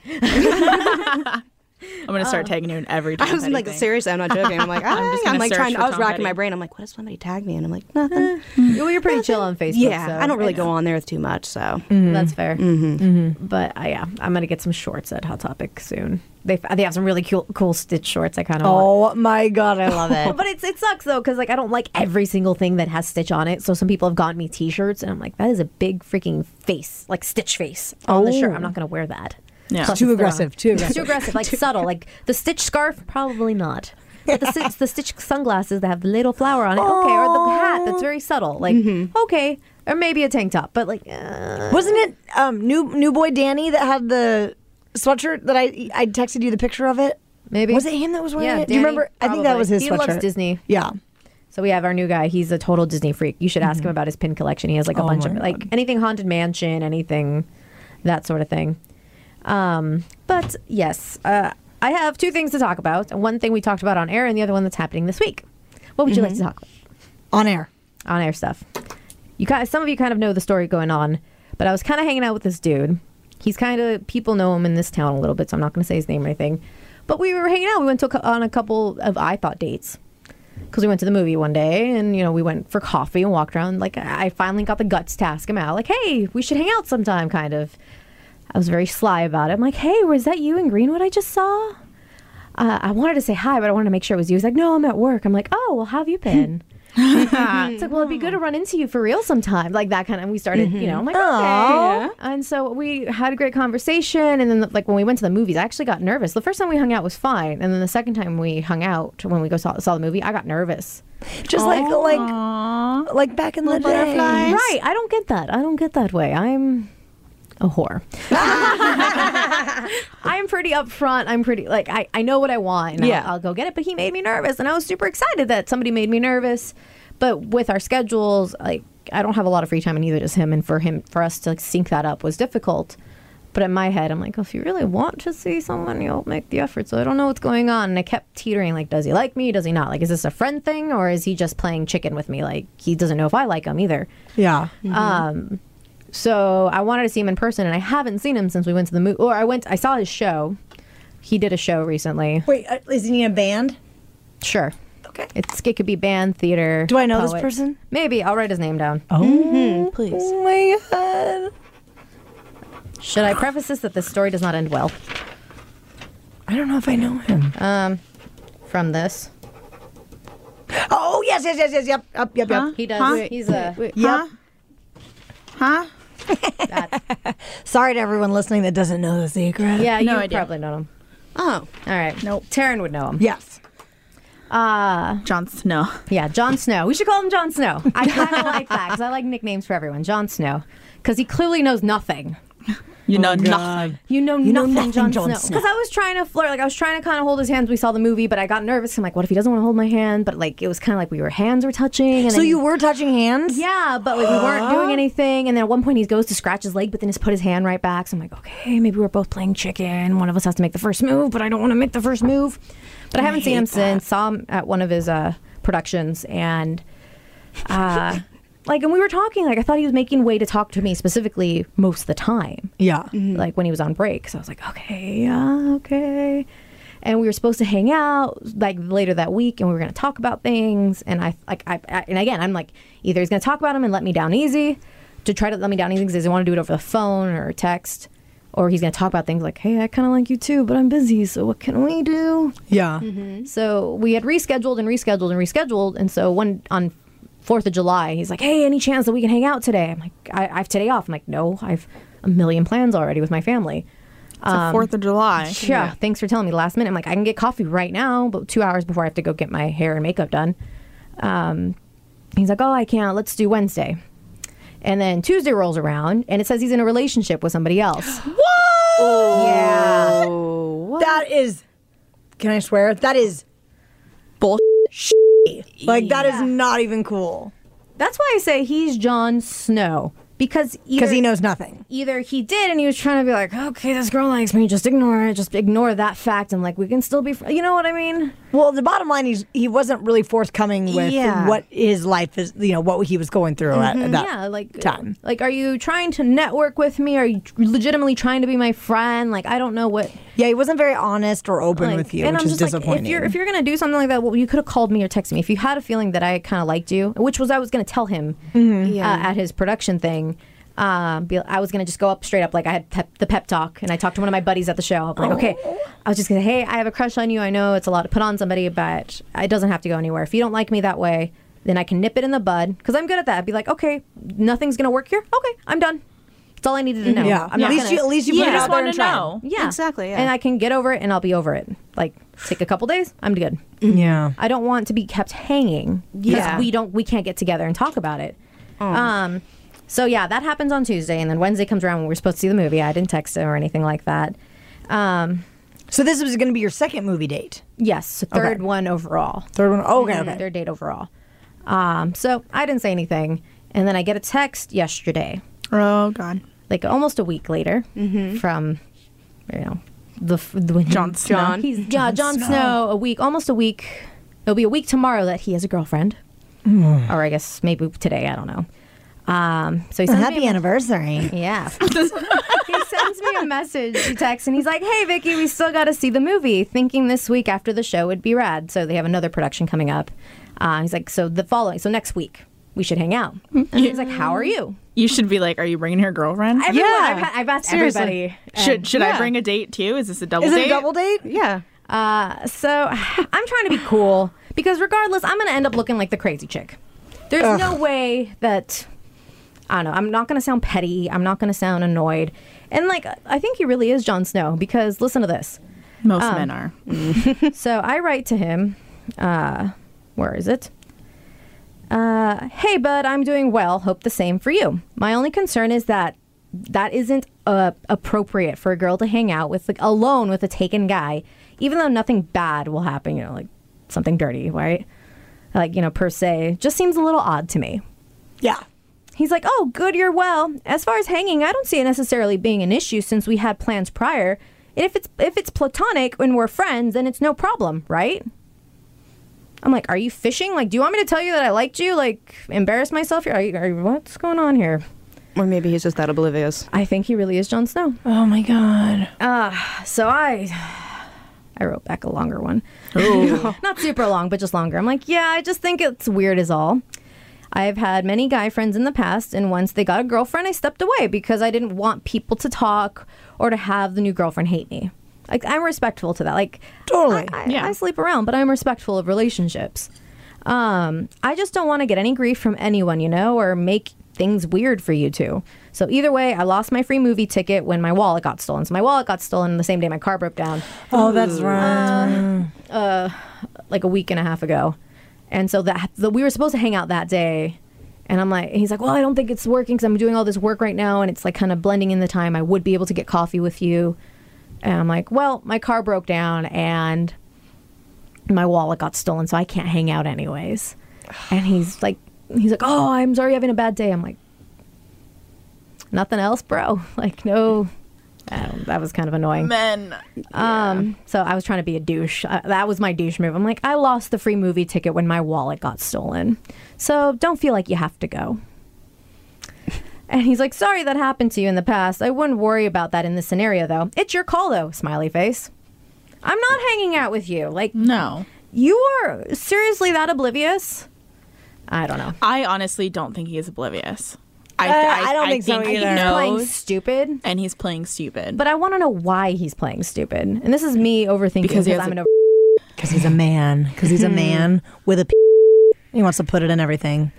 I'm gonna start tagging you in every time. I was like, seriously, I'm not joking. I'm like, I'm gonna like search trying. for I was Tom racking Petty. my brain. I'm like, what does somebody tag me? And I'm like, nothing. Well, you're pretty chill on Facebook. Yeah, so I don't really go on there too much. So That's fair. But I'm gonna get some shorts at Hot Topic soon. They have some really cool Stitch shorts. I kind of want. Oh my God, I love it. But it sucks though because like I don't like every single thing that has Stitch on it. So some people have gotten me T-shirts and I'm like, that is a big freaking face, like Stitch face on the shirt. I'm not gonna wear that. Yeah. Plus Too it's aggressive, too aggressive. Too aggressive, like subtle, like the Stitch scarf, probably not. But the Stitch sunglasses that have the little flower on it, okay, or the hat that's very subtle, like okay, or maybe a tank top, but like Wasn't it new boy Danny that had the sweatshirt that I texted you the picture of it? maybe Was it him that was wearing Yeah, it? Do you Danny, remember? I think that probably. was his He sweatshirt. loves Disney. Yeah. So we have our new guy. He's a total Disney freak. You should ask him about his pin collection. He has like a bunch of like anything Haunted Mansion, anything that sort of thing. But yes, I have 2 things to talk about. One thing we talked about on air, and the other one that's happening this week. What would you like to talk about? On air. On air stuff. Some of you kind of know the story going on, but I was kind of hanging out with this dude. He's people know him in this town a little bit, so I'm not going to say his name or anything. But we were hanging out. We went on a couple of I thought dates. Because we went to the movie one day and, we went for coffee and walked around. Like, I finally got the guts to ask him out. Like, hey, we should hang out sometime, kind of. I was very sly about it. I'm like, hey, was that you in Greenwood I just saw? I wanted to say hi, but I wanted to make sure it was you. He's like, no, I'm at work. I'm like, oh, well, how have you been? It's like, well, it'd be good to run into you for real sometime. Like that kind of, and we started, I'm like, okay. And so we had a great conversation. And then like when we went to the movies, I actually got nervous. The first time we hung out was fine. And then the second time we hung out, when we saw the movie, I got nervous. Just like back in the day. Right. I don't get that. I don't get that way. I'm a whore. I'm pretty upfront. I'm pretty I know what I want and I'll go get it. But he made me nervous, and I was super excited that somebody made me nervous. But with our schedules, like I don't have a lot of free time, and neither does him. And for us to sync that up was difficult. But in my head, I'm like, if you really want to see someone, you'll make the effort. So I don't know what's going on. And I kept teetering, like, does he like me? Does he not? Like, is this a friend thing? Or is he just playing chicken with me? Like, he doesn't know if I like him either. Yeah. So I wanted to see him in person, and I haven't seen him since we went to the movie. Or I saw his show. He did a show recently. Wait, isn't he in a band? Sure. Okay. It could be band, theater. Do I know this poet. person? Maybe. I'll write his name down. Oh, Please. oh my God. Should I preface this that this story does not end well? I don't know if I know him. From this. Oh, yes. Yep. He does. Huh? He's a... Yep. Huh? That, Sorry to everyone listening that doesn't know the secret. yeah, No you idea. probably know him. Oh. All right. Nope. Taryn would know him. Yes. Jon Snow. Yeah, Jon Snow. We should call him Jon Snow. I kind of like that because I like nicknames for everyone. Jon Snow. Because he clearly knows nothing. You know nothing. You know nothing, nothing, Jon Jon Snow. Snow. Because I was trying to flirt. Like, I was trying to kind of hold his hands. We saw the movie, but I got nervous. I'm like, what if he doesn't want to hold my hand? But, like, it was kind of like hands were touching. And So then you were touching hands? Yeah, but like we weren't doing anything. And then at one point he goes to scratch his leg, but then just put his hand right back. So I'm like, okay, maybe we're both playing chicken. One of us has to make the first move, but I don't want to make the first move. But I haven't seen him since. Saw him at one of his productions, and and we were talking. Like, I thought he was making way to talk to me specifically most of the time. Yeah. Like when he was on break. So I was like, okay, yeah, okay. And we were supposed to hang out like later that week, and we were going to talk about things. And and again, I'm like, either he's going to talk about him and let me down easy, to try to let me down easy because he doesn't want to do it over the phone or text, or he's going to talk about things like, hey, I kind of like you too, but I'm busy, so what can we do? Yeah. So we had rescheduled and rescheduled and rescheduled, and so on 4th of July, he's like, hey, any chance that we can hang out today? I'm like, I have today off. I'm like, no, I have a million plans already with my family. It's the 4th of July. Yeah, thanks for telling me last minute. I'm like, I can get coffee right now, but 2 hours before I have to go get my hair and makeup done. He's like, oh, I can't. Let's do Wednesday. And then Tuesday rolls around, and it says he's in a relationship with somebody else. Whoa! Yeah. That is, can I swear? That is Bullshit. like, that is not even cool. That's why I say he's Jon Snow. Because he knows nothing. Either he did and he was trying to be like, okay, this girl likes me, just ignore it, just ignore that fact, and like we can still be, you know what I mean? Well, the bottom line is he wasn't really forthcoming with what his life is, what he was going through at that time. Like, are you trying to network with me? Are you legitimately trying to be my friend? Like, I don't know what. Yeah, he wasn't very honest or open with you, and which I'm is just disappointing. Like, if you're gonna do something like that, well, you could have called me or texted me. If you had a feeling that I kind of liked you, which was I was gonna tell him at his production thing. I was gonna just go up straight up, like I had the pep talk, and I talked to one of my buddies at the show. I'm like, okay, I was just gonna, hey, I have a crush on you. I know it's a lot to put on somebody, but it doesn't have to go anywhere. If you don't like me that way, then I can nip it in the bud, because I'm good at that. I'd be like, okay, nothing's gonna work here. Okay, I'm done. That's all I needed to know. Yeah, I'm not at least you put it just out there want and to tried. know. Yeah, Exactly, yeah. And I can get over it, and I'll be over it. Like, take a couple days, I'm good. Yeah. I don't want to be kept hanging. Yeah. We can't get together and talk about it. So yeah, that happens on Tuesday, and then Wednesday comes around when we're supposed to see the movie. I didn't text him or anything like that. So this was going to be your second movie date? Yes, third one overall. Third one? Oh, okay. Third date overall. So I didn't say anything, and then I get a text yesterday, Oh, God. like almost a week later, from the Jon Snow. Jon Snow. Almost a week. It'll be a week tomorrow that he has a girlfriend, or I guess maybe today. I don't know. So he sends Happy me anniversary. Yeah. He sends me a message, he texts, and he's like, hey, Vicky, we still got to see the movie, thinking this week after the show would be rad. So they have another production coming up. He's like, so next week, we should hang out. And he's like, how are you? You should be like, are you bringing her girlfriend? Everyone, I've asked Seriously. everybody. Should I bring a date too? Is this a double Is date? it a double date? Yeah. So I'm trying to be cool, because regardless, I'm going to end up looking like the crazy chick. There's no way that... I don't know. I'm not going to sound petty. I'm not going to sound annoyed. And, like, I think he really is Jon Snow, because listen to this. Most men are. So I write to him. Where is it? Hey, bud, I'm doing well. Hope the same for you. My only concern is that isn't appropriate for a girl to hang out with, like, alone with a taken guy, even though nothing bad will happen, like something dirty, right? Like, per se. Just seems a little odd to me. Yeah. He's like, oh, good, you're well. As far as hanging, I don't see it necessarily being an issue since we had plans prior. If it's platonic and we're friends, then it's no problem, right? I'm like, are you fishing? Like, do you want me to tell you that I liked you? Like, embarrass myself here? What's going on here? Or maybe he's just that oblivious. I think he really is Jon Snow. Oh my God. So I wrote back a longer one. Not super long, but just longer. I'm like, yeah, I just think it's weird is all. I've had many guy friends in the past, and once they got a girlfriend, I stepped away because I didn't want people to talk or to have the new girlfriend hate me. Like, I'm respectful to that. Like, Totally. I sleep around, but I'm respectful of relationships. I just don't want to get any grief from anyone, or make things weird for you two. So either way, I lost my free movie ticket when my wallet got stolen. So my wallet got stolen the same day my car broke down. Oh, that's right. Like a week and a half ago. And so we were supposed to hang out that day. And he's like, well, I don't think it's working because I'm doing all this work right now. And it's like kind of blending in the time. I would be able to get coffee with you. And I'm like, well, my car broke down and my wallet got stolen. So I can't hang out anyways. And he's like, oh, I'm sorry you're having a bad day. I'm like, nothing else, bro. Like, no. That was kind of annoying. Men. So I was trying to be a douche. That was my douche move. I'm like, I lost the free movie ticket when my wallet got stolen. So don't feel like you have to go. And he's like, sorry that happened to you in the past. I wouldn't worry about that in this scenario, though. It's your call, though, smiley face. I'm not hanging out with you. Like, No. You are seriously that oblivious? I don't know. I honestly don't think he is oblivious. I don't think so he either. He's playing knows, stupid. and he's playing stupid. But I want to know why he's playing stupid. And this is me overthinking Because he has I'm Because he's a man. Because he's a man with a He wants to put it in everything.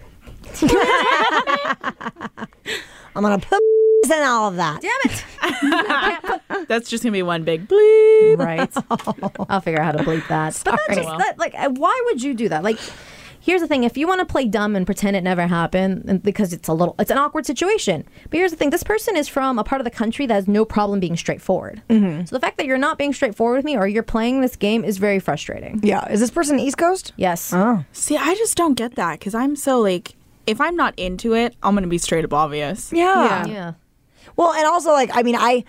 I'm going to put in all of that. Damn it! That's just gonna be one big bleep. Right. I'll figure out how to bleep that. But why would you do that? Like, here's the thing. If you want to play dumb and pretend it never happened, and because it's an awkward situation. But here's the thing. This person is from a part of the country that has no problem being straightforward. Mm-hmm. So the fact that you're not being straightforward with me or you're playing this game is very frustrating. Yeah. Is this person East Coast? Yes. Oh. See, I just don't get that because I'm so like, if I'm not into it, I'm gonna be straight up obvious. Yeah. Yeah. Well, and also, like, I mean, I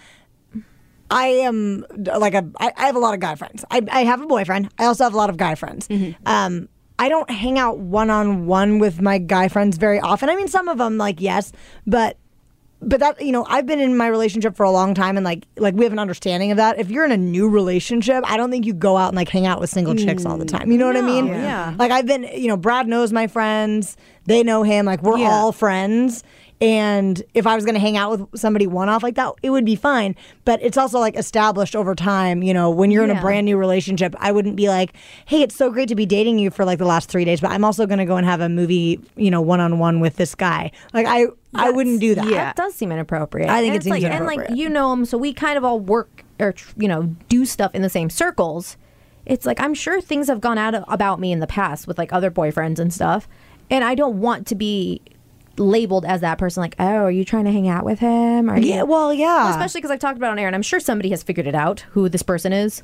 am like I have a lot of guy friends. I have a boyfriend. I also have a lot of guy friends. Mm-hmm. I don't hang out one-on-one with my guy friends very often. I mean, some of them, like, yes, but that, I've been in my relationship for a long time, and like we have an understanding of that. If you're in a new relationship, I don't think you go out and like hang out with single chicks all the time. You know what I mean? Yeah. Like, I've been, Brad knows my friends. They know him. Like, we're all friends. And if I was going to hang out with somebody one-off like that, it would be fine. But it's also like established over time, when you're in a brand new relationship, I wouldn't be like, hey, it's so great to be dating you for like the last 3 days, but I'm also going to go and have a movie, one-on-one with this guy. Like, I wouldn't do that. That does seem inappropriate. I think and it seems inappropriate. And like, you know him, so we kind of all work or, do stuff in the same circles. It's like, I'm sure things have gone out about me in the past with like other boyfriends and stuff. And I don't want to be labeled as that person, like, oh, are you trying to hang out with him? Well, especially because I've talked about it on air, and I'm sure somebody has figured it out who this person is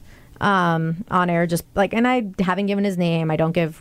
on air. Just like, and I haven't given his name. I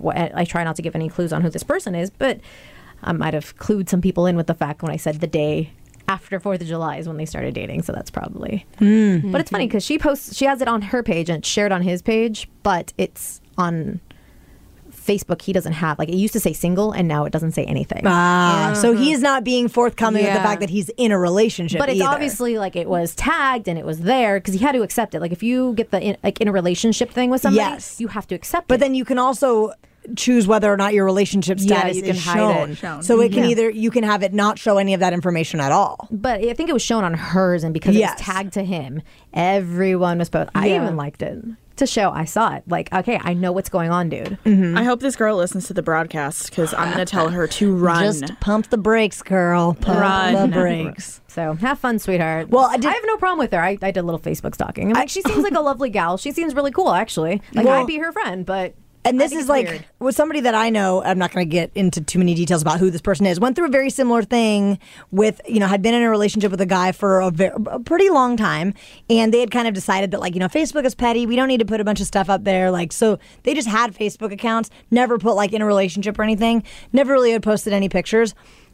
try not to give any clues on who this person is, but I might have clued some people in with the fact when I said the day after 4th of July is when they started dating, so that's probably. Mm-hmm. But it's funny because she has it on her page and it's shared on his page, but it's on Facebook. He doesn't have, like, it used to say single and now it doesn't say anything. So he's not being forthcoming with the fact that he's in a relationship. But it's either. obviously like it was tagged and it was there because he had to accept it. Like, if you get the in a relationship thing with somebody, you have to accept it. But then you can also choose whether or not your relationship status you can is hide shown. So it can you can have it not show any of that information at all. But I think it was shown on hers, and because it was tagged to him, everyone was posting. I even liked it to show I saw it. Like, okay, I know what's going on, dude. Mm-hmm. I hope this girl listens to the broadcast because I'm going to tell her to run. Just pump the brakes, girl. Pump the brakes. So have fun, sweetheart. Well, I have no problem with her. I did a little Facebook stalking. I'm like, she seems like a lovely gal. She seems really cool, actually. Like, I'd be her friend, but... And this is like, with somebody that I know, I'm not going to get into too many details about who this person is, went through a very similar thing with, had been in a relationship with a guy for a pretty long time. And they had kind of decided that, like, Facebook is petty. We don't need to put a bunch of stuff up there. Like, so they just had Facebook accounts, never put, like, in a relationship or anything, never really had posted any pictures.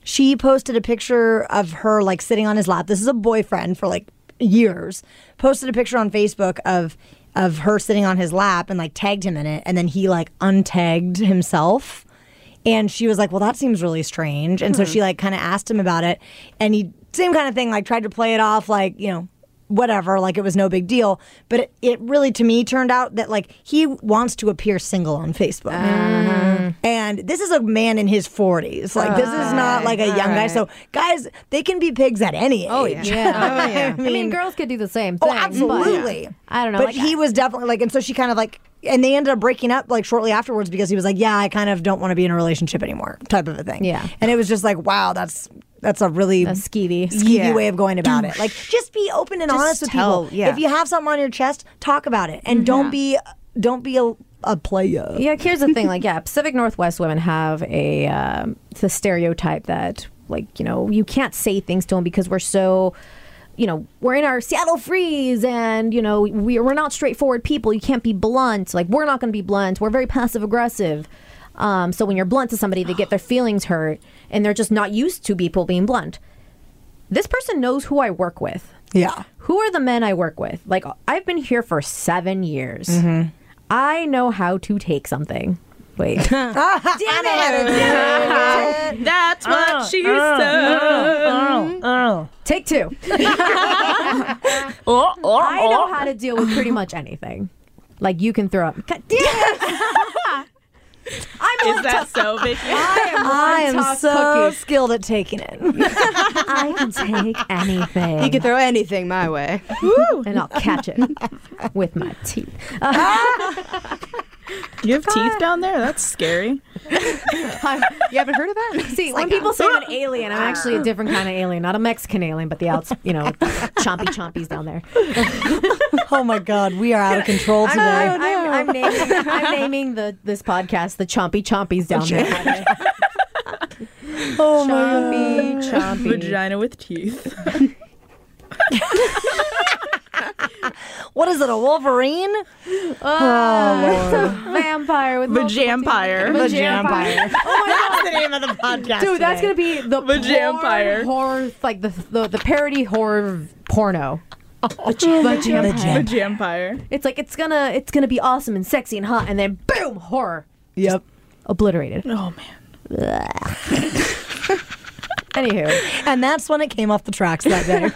She posted a picture of her like sitting on his lap. This is a boyfriend for like years. Posted a picture on Facebook of her sitting on his lap and like tagged him in it, and then he like untagged himself. And she was like, well, that seems really strange. And so she like kind of asked him about it, and he, same kind of thing, like tried to play it off like, you know, whatever, like it was no big deal. But it really, to me, turned out that like he wants to appear single on Facebook. And this is a man in his 40s. Like this is not like a young guy. So guys, they can be pigs at any age. Oh, yeah. I mean, girls could do the same thing. Oh, absolutely. But, I don't know. But like, he was definitely like, and so she kind of like, and they ended up breaking up like shortly afterwards because he was like, yeah, I kind of don't want to be in a relationship anymore, type of a thing. Yeah. And it was just like, wow, that's a really skeevy way of going about it. Like, just be open and honest with people. Yeah. If you have something on your chest, talk about it, and don't be a player. Yeah, here's the thing. Like, yeah, Pacific Northwest women have the stereotype that, like, you know, you can't say things to them because we're so, you know, we're in our Seattle freeze, and, you know, we're not straightforward people. You can't be blunt. Like, we're not going to be blunt. We're very passive aggressive. So when you're blunt to somebody, they get their feelings hurt, and they're just not used to people being blunt. This person knows who I work with. Yeah. Who are the men I work with? Like, I've been here for 7 years. I know how to take something. Wait. Damn it! That's what she said. Take two. I know how to deal with pretty much anything. Like, you can throw up. God damn it! Is that so, Vicky? I am so skilled at taking it. I can take anything. You can throw anything my way. And I'll catch it with my teeth. You have teeth down there? That's scary. You haven't heard of that? See, when people say I'm an alien, I'm actually a different kind of alien. Not a Mexican alien, but the chompy chompies down there. Oh my God, we are out of control today. I'm naming this podcast the Chompy Chompies down there. Oh my Chompy Chompy. Vagina with teeth. What is it, a Wolverine? It's a vampire with Vajampire. Vajampire. Oh my God. That's the name of the podcast. Dude, that's gonna be the Vajampire. horror, like the parody horror porno. Vajampire. Vajampire. It's like it's gonna be awesome and sexy and hot, and then boom, horror. Yep. Obliterated. Oh, man. Anywho, And that's when it came off the tracks that day.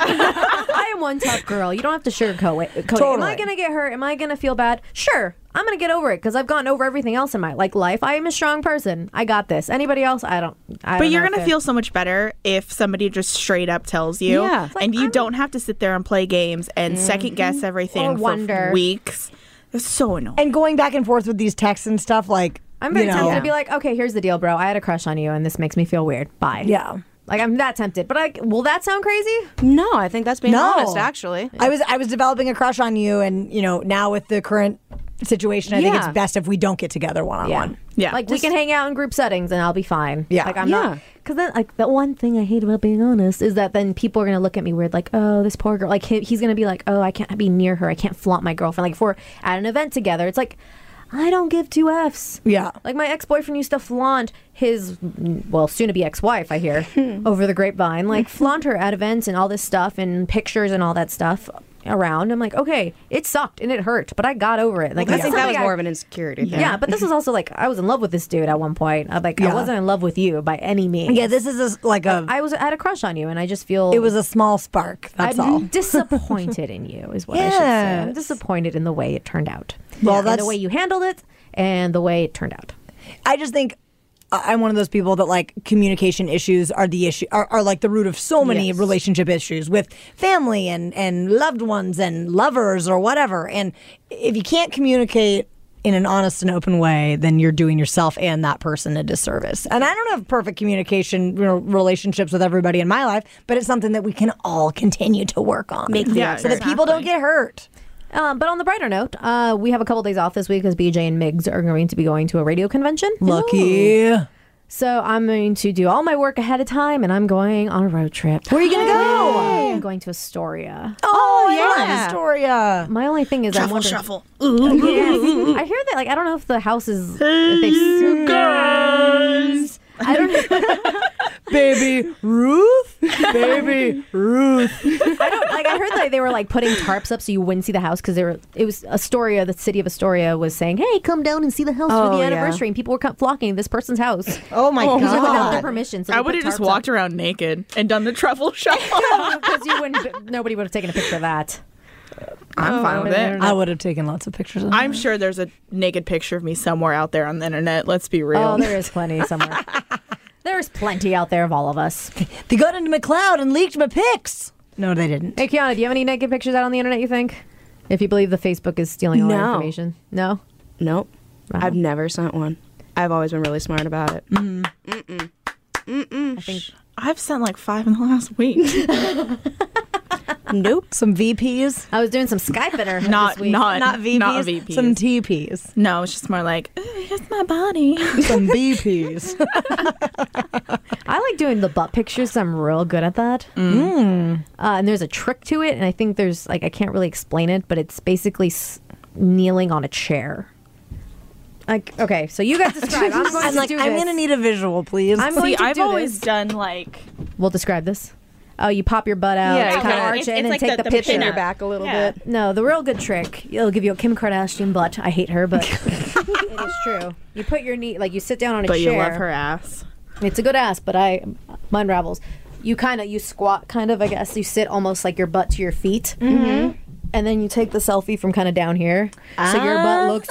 I am one tough girl. You don't have to sugarcoat it. Totally. Am I gonna get hurt? Am I gonna feel bad? Sure. I'm gonna get over it because I've gotten over everything else in my life. I am a strong person. I got this. Anybody else? I don't. But you're going to feel so much better if somebody just straight up tells you. Yeah. And you don't have to sit there and play games and second guess everything Or for wonder. weeks. It's so annoying. And going back and forth with these texts and stuff, like, I'm very you know, tempted to be like, okay, here's the deal, bro. I had a crush on you, and this makes me feel weird. Bye. Yeah. Like, I'm that tempted. But will that sound crazy? No, I think that's being No. honest, actually. I was developing a crush on you, and you know, now with the current situation, I think it's Yeah. best if we don't get together one-on-one. Yeah. Like, we can hang out in group settings, and I'll be fine. Yeah. Like, I'm Yeah. not. Because then, like, the one thing I hate about being honest is that then people are going to look at me weird, like, oh, this poor girl. Like, he's going to be like, oh, I can't be near her. I can't flaunt my girlfriend. Like, if we're at an event together, it's like, I don't give two Fs. Yeah. Like, my ex-boyfriend used to flaunt his, well, soon-to-be ex-wife, I hear, over the grapevine. Like, flaunt her at events and all this stuff and pictures and all that stuff around. I'm like, okay, it sucked and it hurt, but I got over it. Like, I that's think that was something more of an insecurity thing. Yeah, but this is also, like, I was in love with this dude at one point. I Yeah. wasn't in love with you by any means. Yeah, this is I had a crush on you, and I just feel... it was a small spark. That's all. I'm disappointed in you, is what I should say. I'm Yes. disappointed in the way it turned out. Well, And that's- the way you handled it, and the way it turned out. I just think I'm one of those people that like communication issues are the issue are like the root of so many Yes. relationship issues with family and loved ones and lovers or whatever. And if you can't communicate in an honest and open way, then you're doing yourself and that person a disservice. And I don't have perfect communication relationships with everybody in my life, but it's something that we can all continue to work on. Yeah, so that people don't get hurt. But on the brighter note, we have a couple days off this week because BJ and Migs are going to be going to a radio convention. Lucky. So I'm going to do all my work ahead of time, and I'm going on a road trip. Where are you going to go? I'm going to Astoria. Oh, yeah. I love Astoria. My only thing is I'm wondering... Shuffle. Yes. I hear that, like, I don't know if the house is... if they Guys. I don't Baby Ruth, baby Ruth. I heard that they were like putting tarps up so you wouldn't see the house because it was Astoria, the city of Astoria was saying, "Hey, come down and see the house for the anniversary," and people were flocking to this person's house. Oh my Without god! their permission. So I would have just walked around naked and done the truffle shuffle. because nobody would have taken a picture of that. I'm fine with it. I would have taken lots of pictures of I'm that. sure there's a naked picture of me somewhere out there on the internet. Let's be real. Oh, there is plenty somewhere. There's plenty out there of all of us. They got into my cloud and leaked my pics. No, they didn't. Hey, Kiana, do you have any naked pictures out on the internet, you think? If you believe the Facebook is stealing all our No. information. No? Nope. Wow. I've never sent one. I've always been really smart about it. I think I've sent like 5 in the last week. Nope. Some VPs, I was doing some Skypitter not this week. not VPs, Not VPs. some TPs, No, it's just more like, "Ooh, here's my body. some VPs. I like doing the butt pictures. I'm real good at that. And there's a trick to it, and I think there's like I can't really explain it, but it's basically kneeling on a chair. Like, okay, so you guys describe. I'm going I'm to like, do I'm this. gonna need a visual, please. I'm going See, to I've do always this. done like, We'll describe this. Oh, you pop your butt out, Yeah, kind of kinda- arch it's it, and then like take the the picture. pin Your back a little Yeah. bit. No, the real good trick, it'll give you a Kim Kardashian butt. I hate her, but it is true. You put your knee, like you sit down on a but chair. you love her ass. It's a good ass, but mine ravels. You squat kind of, I guess. You sit almost like your butt to your feet. Mm-hmm. And then you take the selfie from kind of down here. So your butt looks huge.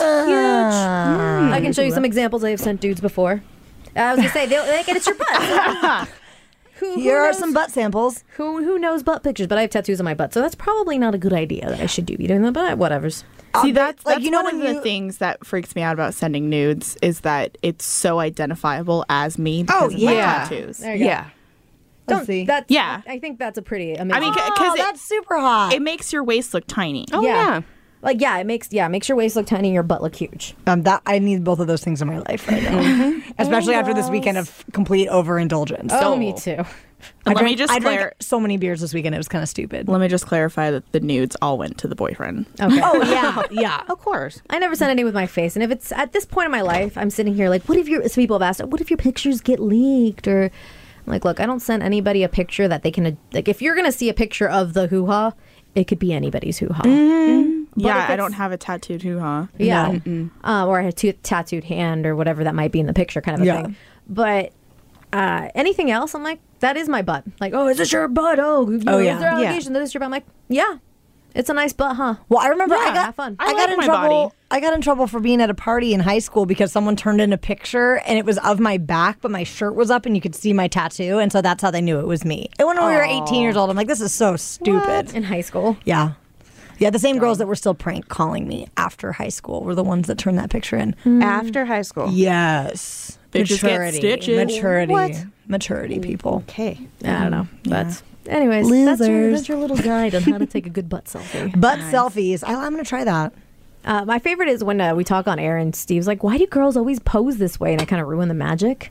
I can show you some examples I have sent dudes before. I was going to say, they think it's your butt. Who Here are knows- some butt samples. Who knows butt pictures? But I have tattoos on my butt, so that's probably not a good idea that I should be doing that, but whatever's. See, that's like, like you know one when of you- the things that freaks me out about sending nudes is that it's so identifiable as me because of my yeah. tattoos. There you go. Yeah. Let's see. That's, Yeah. I think that's a pretty amazing. I mean, Oh, because that's super hot. it makes your waist look tiny. Oh, yeah. Like, it makes your waist look tiny and your butt look huge. That I need both of those things in my life right now, especially after this weekend of complete overindulgence. Oh, me too. And let me just I drank so many beers this weekend; it was kind of stupid. let me just clarify that the nudes all went to the boyfriend. Okay. Oh yeah, yeah. Of course. I never send any with my face, and if it's at this point in my life, I'm sitting here like, what if some people have asked, what if your pictures get leaked? Or I'm like, look, I don't send anybody a picture that they can like. If you're gonna see a picture of the hoo-ha, it could be anybody's hoo-ha. Yeah, if I it's- don't have a tattooed hoo-ha. Yeah, or a tattooed hand or whatever that might be in the picture, kind of a Yeah. thing. But anything else, I'm like, that is my butt. Like, oh, is this your butt? Oh, yeah. Is there Yeah. allegation that this is your butt? I'm like, yeah, it's a nice butt, huh? Well, I remember I Yeah, got have fun. I got like in my trouble. body. I got in trouble for being at a party in high school because someone turned in a picture and it was of my back, but my shirt was up and you could see my tattoo, and so that's how they knew it was me. And when we were 18 years old, I'm like, this is so stupid. In high school. Yeah. Yeah, the same girls that were still prank calling me after high school were the ones that turned that picture in. After high school. Yes. Bitches get stitches. Maturity. What? Maturity, people. Okay. I don't know. But anyways, that's your little guide on how to take a good butt selfie. Butt selfies. I'm going to try that. My favorite is when we talk on air and Steve's like, why do girls always pose this way? And I kind of ruin the magic.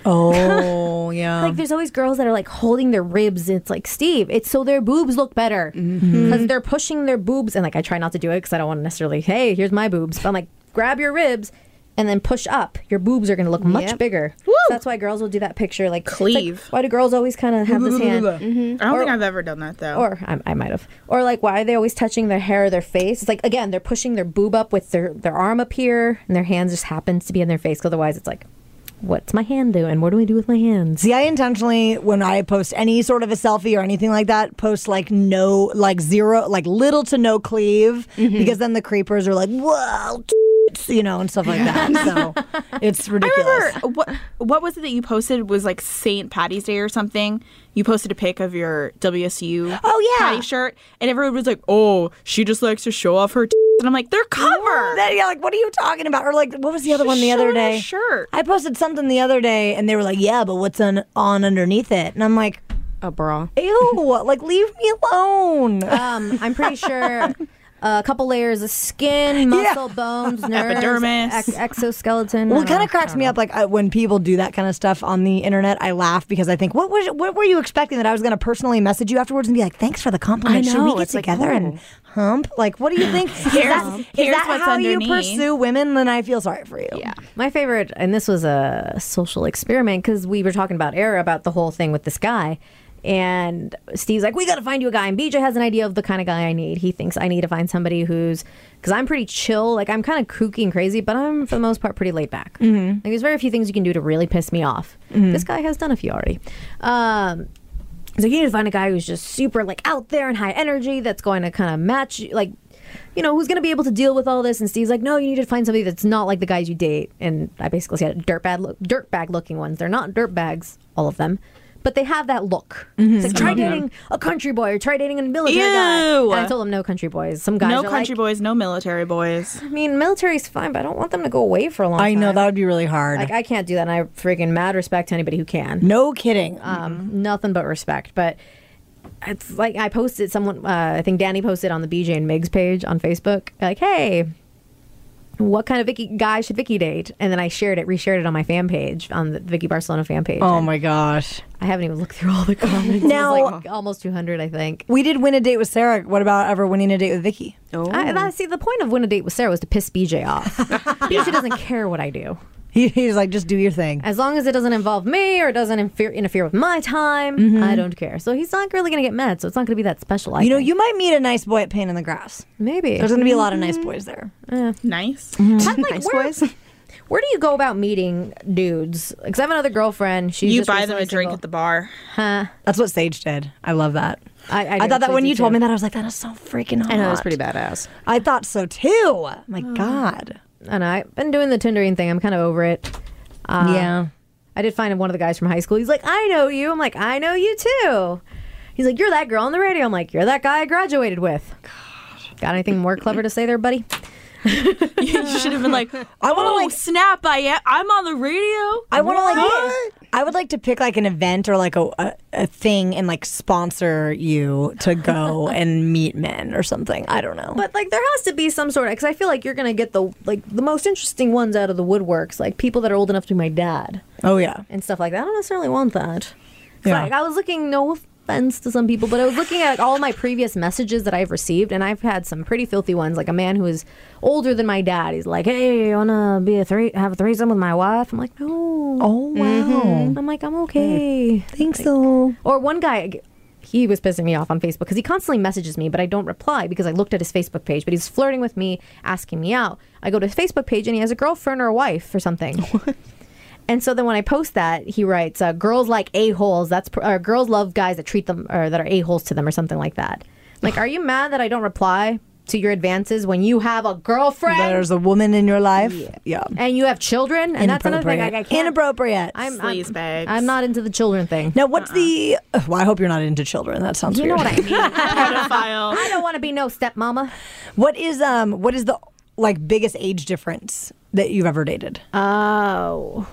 Oh, yeah. Like, there's always girls that are like holding their ribs. And it's like, Steve, it's so their boobs look better. Because they're pushing their boobs. And like, I try not to do it because I don't want to necessarily, hey, here's my boobs. But I'm like, grab your ribs and then push up. Your boobs are going to look much Yep. bigger. So that's why girls will do that picture. Like, it's like, Cleave. why do girls always kind of have this hand? I don't think I've ever done that though. Or I might have. Or like, why are they always touching their hair or their face? It's like, again, they're pushing their boob up with their arm up here, and their hands just happens to be in their face. 'Cause otherwise, it's like, what's my hand doing? What do I do with my hands? See, I intentionally, when I post any sort of a selfie or anything like that, post like zero, like little to no cleave, because then the creepers are like, whoa, and stuff like that. So it's ridiculous. I remember what was it that you posted was like St. Patty's Day or something. You posted a pic of your WSU Patty shirt, and everyone was like, "Oh, she just likes to show off her." And I'm like, "They're covered." Yeah, like, what are you talking about? Or like, what was the other one the Show other her day? shirt. I posted something the other day, and they were like, "Yeah, but what's on underneath it?" And I'm like, A bra. "Ew, like leave me alone." I'm pretty sure a couple layers of skin, muscle, bones, nerves, epidermis, exoskeleton. Well, it kind of cracks me up. Like when people do that kind of stuff on the internet, I laugh because I think, what were you expecting, that I was going to personally message you afterwards and be like, thanks for the compliment? Should we get together and hump? Like, what do you think? Is that what's how underneath. you pursue women? Then I feel sorry for you. Yeah. My favorite, and this was a social experiment because we were talking about the whole thing with this guy. And Steve's like, we got to find you a guy. And BJ has an idea of the kind of guy I need. He thinks I need to find somebody because I'm pretty chill. Like, I'm kind of kooky and crazy, but I'm, for the most part, pretty laid back. Mm-hmm. Like, there's very few things you can do to really piss me off. Mm-hmm. This guy has done a few already. So you need to find a guy who's just super, like, out there and high energy that's going to kind of match, like, who's going to be able to deal with all this. And Steve's like, no, you need to find somebody that's not like the guys you date. And I basically said dirtbag looking ones. They're not dirtbags, all of them. But they have that look. Mm-hmm. It's like, try dating a country boy or try dating a military guy. And I told them no country boys. Some guys no country boys, no military boys. I mean, military's fine, but I don't want them to go away for a long time. I know, that would be really hard. Like, I can't do that, and I freaking mad respect to anybody who can. No kidding. Nothing but respect. But it's like I posted, I think Danny posted on the BJ and Migs page on Facebook, like, hey, what kind of guy should Vicky date? And then I reshared it on my fan page, on the Vicky Barcelona fan page. Oh my gosh. I haven't even looked through all the comments. Now, it was like almost 200, I think. We did win a date with Sarah. What about ever winning a date with Vicky? Oh. See, the point of win a date with Sarah was to piss BJ off. BJ doesn't care what I do. He's like, just do your thing. As long as it doesn't involve me or doesn't interfere with my time, I don't care. So he's not really going to get mad, so it's not going to be that special. I think. You might meet a nice boy at Pain in the Grass. Maybe. There's going to be a lot of nice boys there. Nice. Nice boys. Where do you go about meeting dudes? Because I have another girlfriend. You buy them a drink at the bar. Huh? That's what Sage did. I love that. I thought that when you told me that, I was like, that is so freaking hot. I know, it's pretty badass. I thought so too. My God. And I've been doing the Tindering thing. I'm kind of over it. Yeah. I did find one of the guys from high school. He's like, I know you. I'm like, I know you too. He's like, you're that girl on the radio. I'm like, you're that guy I graduated with. God. Got anything more clever to say there, buddy? You should have been like, snap! I'm on the radio. I would like to pick like an event or like a thing and like sponsor you to go and meet men or something. I don't know. But like there has to be some sort of, because I feel like you're gonna get the most interesting ones out of the woodworks, like people that are old enough to be my dad. Oh yeah, and stuff like that. I don't necessarily want that. Yeah. Like I was looking, no offense to some people, but I was looking at all my previous messages that I've received, and I've had some pretty filthy ones. Like a man who is older than my dad. He's like, "Hey, you wanna have a threesome with my wife?" I'm like, "No." Oh wow. Mm-hmm. I'm like, "I'm okay." Think so. Or one guy, he was pissing me off on Facebook because he constantly messages me, but I don't reply because I looked at his Facebook page. But he's flirting with me, asking me out. I go to his Facebook page and he has a girlfriend or a wife or something. And so then when I post that, he writes, girls like a-holes. Girls love guys that treat them, or that are a-holes to them or something like that. Like, are you mad that I don't reply to your advances when you have a girlfriend? There's a woman in your life. Yeah. And you have children? And that's another thing. I can't. Inappropriate. I'm not into the children thing. Now, what's the... Well, I hope you're not into children. That sounds weird. You know what I mean. Pedophile. I don't want to be no stepmama. What is the like biggest age difference that you've ever dated? Oh...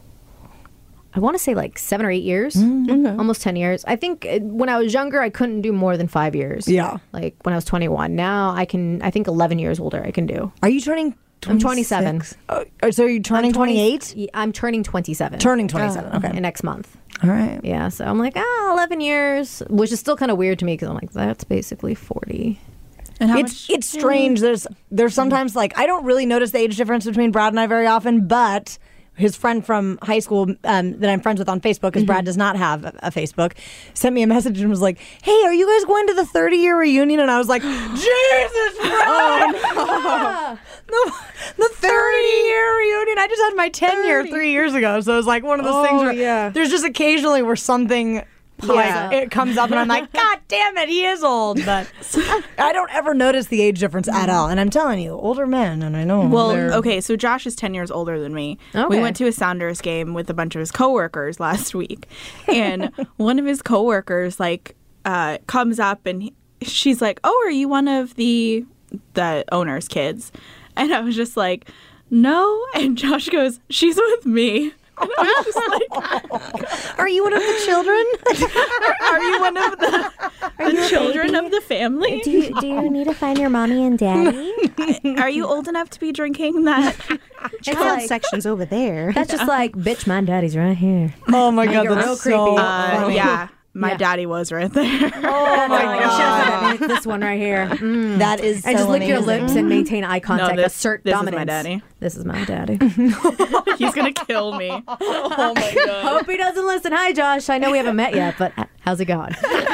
I want to say like 7 or 8 years, almost 10 years. I think when I was younger, I couldn't do more than 5 years. Yeah. Like when I was 21. Now I think 11 years older I can do. Are you turning 26? I'm 27. So are you turning 28? I'm turning 27. Turning 27, okay. Next month. All right. Yeah, so I'm like, 11 years, which is still kind of weird to me because I'm like, that's basically 40. And it's strange. There's sometimes like, I don't really notice the age difference between Brad and I very often, but... his friend from high school that I'm friends with on Facebook, because Brad does not have a Facebook, sent me a message and was like, hey, are you guys going to the 30-year reunion? And I was like, Jesus Christ! Oh, no. The 30-year reunion. I just had my 10-year 3 years ago. So it was like one of those things where there's just occasionally where something... it comes up and I'm like, God damn it, he is old. But I don't ever notice the age difference at all. And I'm telling you, older men, and I know. Well, okay, so Josh is 10 years older than me. Okay. We went to a Sounders game with a bunch of his coworkers last week. And one of his coworkers, comes up and she's like, oh, are you one of the owner's kids? And I was just like, no. And Josh goes, she's with me. And I was just like, are you one of the children? Are you one of the the children of the family. Do you need to find your mommy and daddy? Are you old enough to be drinking that? Child section's over there. That's just like, bitch, my daddy's right here. Oh my God, you're that's real so creepy. funny. Yeah. My Yeah. daddy was right there. Oh my God. It's this one right here. That is so And just lick your amazing. lips and maintain eye contact. this- Assert this is dominance. my daddy. This is my daddy. He's going to kill me. Oh my God. Hope he doesn't listen. Hi, Josh. I know we haven't met yet, but how's it going?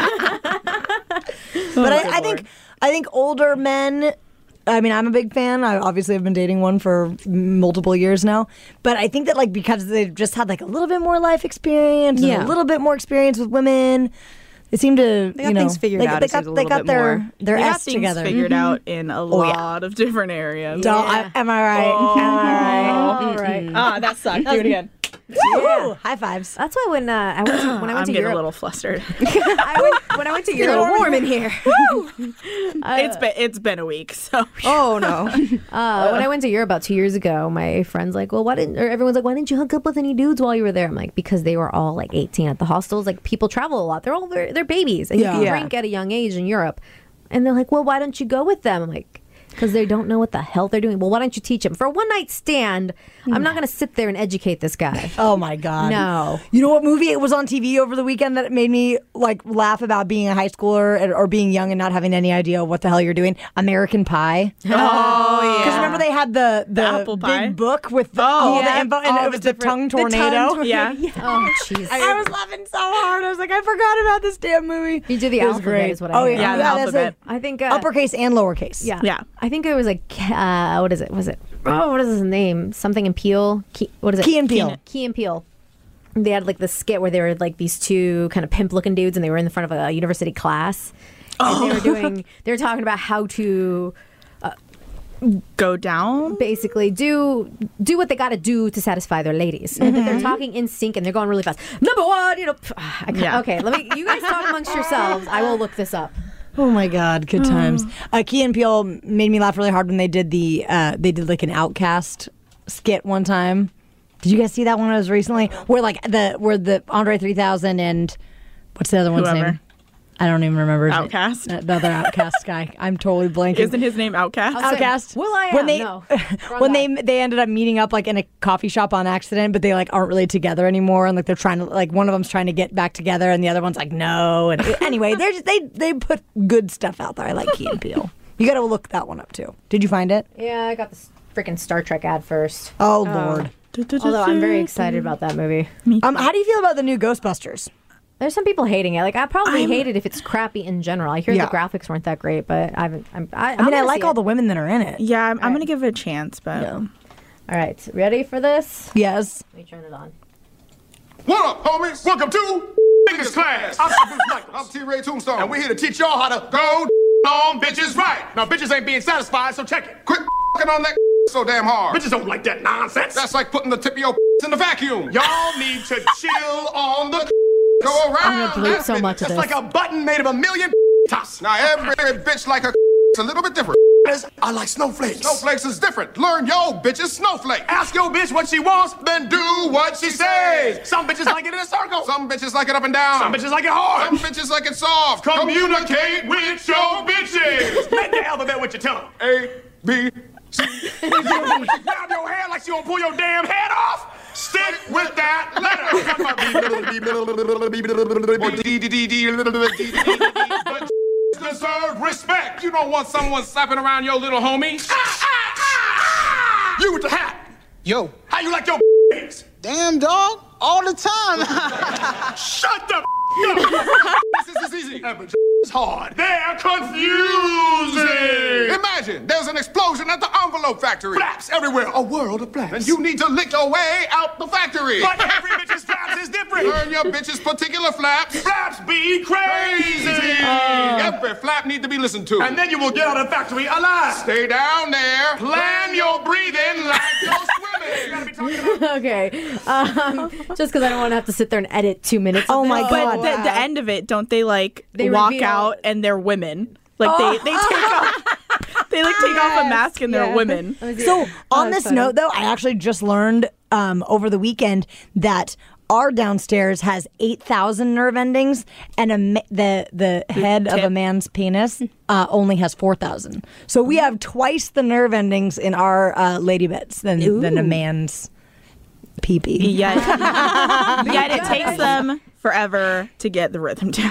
But I think older men. I mean, I'm a big fan. I obviously have been dating one for multiple years now. But I think that like because they've just had like a little bit more life experience and a little bit more experience with women, they seem to They got things figured out, They it seems got, a they little got bit their more. their They got S things together. figured out in a lot of different areas. Am I right? Am I right? All right. Ah, that sucked. Do it again. Woo! High fives. That's why when I went to I'm Europe, getting a little flustered. when I went to It's a little Europe, warm in here. It's been a week, so Oh no. when I went to Europe about 2 years ago, my friend's like, well, everyone's like, why didn't you hook up with any dudes while you were there? I'm like, because they were all like 18 at the hostels. Like, people travel a lot. They're babies, and you can drink at a young age in Europe. And they're like, well, why don't you go with them? I'm like, because they don't know what the hell they're doing. Well, why don't you teach them? For a one-night stand, I'm not going to sit there and educate this guy. Oh my God. No. You know what movie it was on TV over the weekend that made me like laugh about being a high schooler or being young and not having any idea what the hell you're doing? American Pie. Oh yeah. Because remember they had the apple pie? big book with all the info and All it was the the tongue tornado. Yeah. Oh, jeez. I was laughing so hard. I was like, I forgot about this damn movie. You do the It was alphabet great. is what I Oh heard. Yeah, yeah, the that's alphabet. it. I think Uppercase and lowercase. Yeah. Yeah. I think it was like what is it? Was it? Oh, what is his name? Something and Peele. What is it? Key and Peele. Key and Peele. They had like this skit where they were like these two kind of pimp-looking dudes, and they were in the front of a university class, and they were talking about how to Go down. basically do what they got to do to satisfy their ladies. And they're talking in sync, and they're going really fast. Number one, Yeah. Okay, you guys talk amongst yourselves. I will look this up. Oh my God, good times. Key and Peele made me laugh really hard when they did like an Outcast skit one time. Did you guys see that one? It was recently where the Andre 3000 and what's the other one's Whoever. name? I don't even remember. his name. Outcast? The other Outcast guy. I'm totally blanking. Isn't his name Outcast? Outcast? Will.i.am, When they no. when they ended up meeting up like in a coffee shop on accident, but they like aren't really together anymore, and like they're trying to like one of them's trying to get back together, and the other one's like no. And anyway, they put good stuff out there. I like Key and Peele. You got to look that one up too. Did you find it? Yeah, I got this freaking Star Trek ad first. Oh Lord. Although I'm very excited about that movie. How do you feel about the new Ghostbusters? There's some people hating it. Like, I probably hate it if it's crappy in general. I hear Yeah. the graphics weren't that great, but I like all the women that are in it. Yeah, I'm going to give it a chance, but All right, ready for this? Yes. Let me turn it on. What up, homies? Welcome to English class. I'm Bruce Michaels. I'm T-Ray Tombstone. And we're here to teach y'all how to go on bitches right. Now, bitches ain't being satisfied, so check it. Quit on that so damn hard. Bitches don't like that nonsense. That's like putting the tip of your in the vacuum. Y'all need to chill on the go around. I'm gonna bleep that so bitch. much of Just this. like a button made of a million toss. Now, every bitch like her it's a little bit different. I like snowflakes. Snowflakes is different. Learn yo bitches snowflake. Ask your bitch what she wants, then do what she says. Some bitches like it in a circle. Some bitches like it up and down. Some bitches like it hard. Some bitches like it soft. Communicate with your bitches. Make the alphabet with your tongue. A, B, C. Grab your hair like she gonna pull your damn head off. Stick with that letter. Deserve respect. You don't want someone slapping around your little homie. You with the hat. Yo, How you like your eggs? damn dog, all the time. Shut the up. This is easy. But it's hard. They're confusing. Imagine there's an explosion at the envelope factory. Flaps everywhere. A world of flaps. And you need to lick your way out the factory. But every bitch's flaps is different. Learn your bitch's particular flaps. Flaps be crazy. Every flap need to be listened to. And then you will get out of the factory alive. Stay down there. Plan your breathing like you're swimming. You gotta be talking about Okay, just because I don't want to have to sit there and edit 2 minutes. Oh of my this. God. But the end of it, don't they like They walk reveal- out and they're women? Like they take off they like take off a mask and they're women. So on that's this funny. note, though, I actually just learned over the weekend that our downstairs has 8,000 nerve endings, and the head of a man's penis only has 4,000. So we have twice the nerve endings in our lady bits than a man's pee-pee. Yet it takes them forever to get the rhythm down.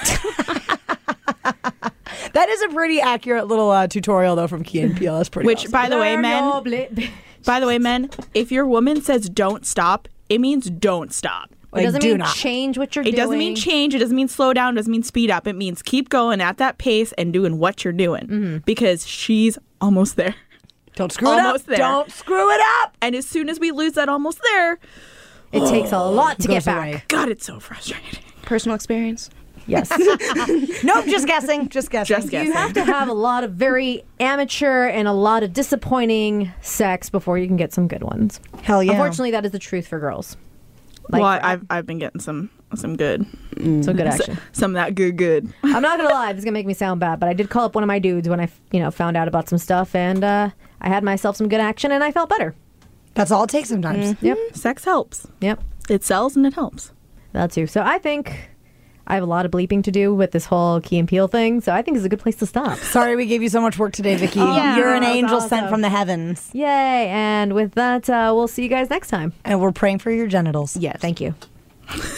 That is a pretty accurate little tutorial, though, from Key and Peele. That's pretty awesome. By the way, men, if your woman says don't stop, it means don't stop. It doesn't mean change what you're doing. It doesn't mean change. It doesn't mean slow down. It doesn't mean speed up. It means keep going at that pace and doing what you're doing because she's almost there. Don't screw it up. Don't screw it up. And as soon as we lose that almost there, it takes a lot to get back. Away. God, it's so frustrating. Personal experience. Yes. Nope, just guessing. You have to have a lot of very amateur and a lot of disappointing sex before you can get some good ones. Hell yeah. Unfortunately, that is the truth for girls. I've been getting some good. Some good action. Some of that good. I'm not gonna lie, this is gonna make me sound bad, but I did call up one of my dudes when I found out about some stuff, and I had myself some good action, and I felt better. That's all it takes sometimes. Yep. Sex helps. Yep. It sells and it helps. That too. So I think I have a lot of bleeping to do with this whole Key and Peele thing, so I think it's a good place to stop. Sorry we gave you so much work today, Vicky. You're an angel sent from the heavens. Yay! And with that, we'll see you guys next time. And we're praying for your genitals. Yes. Thank you.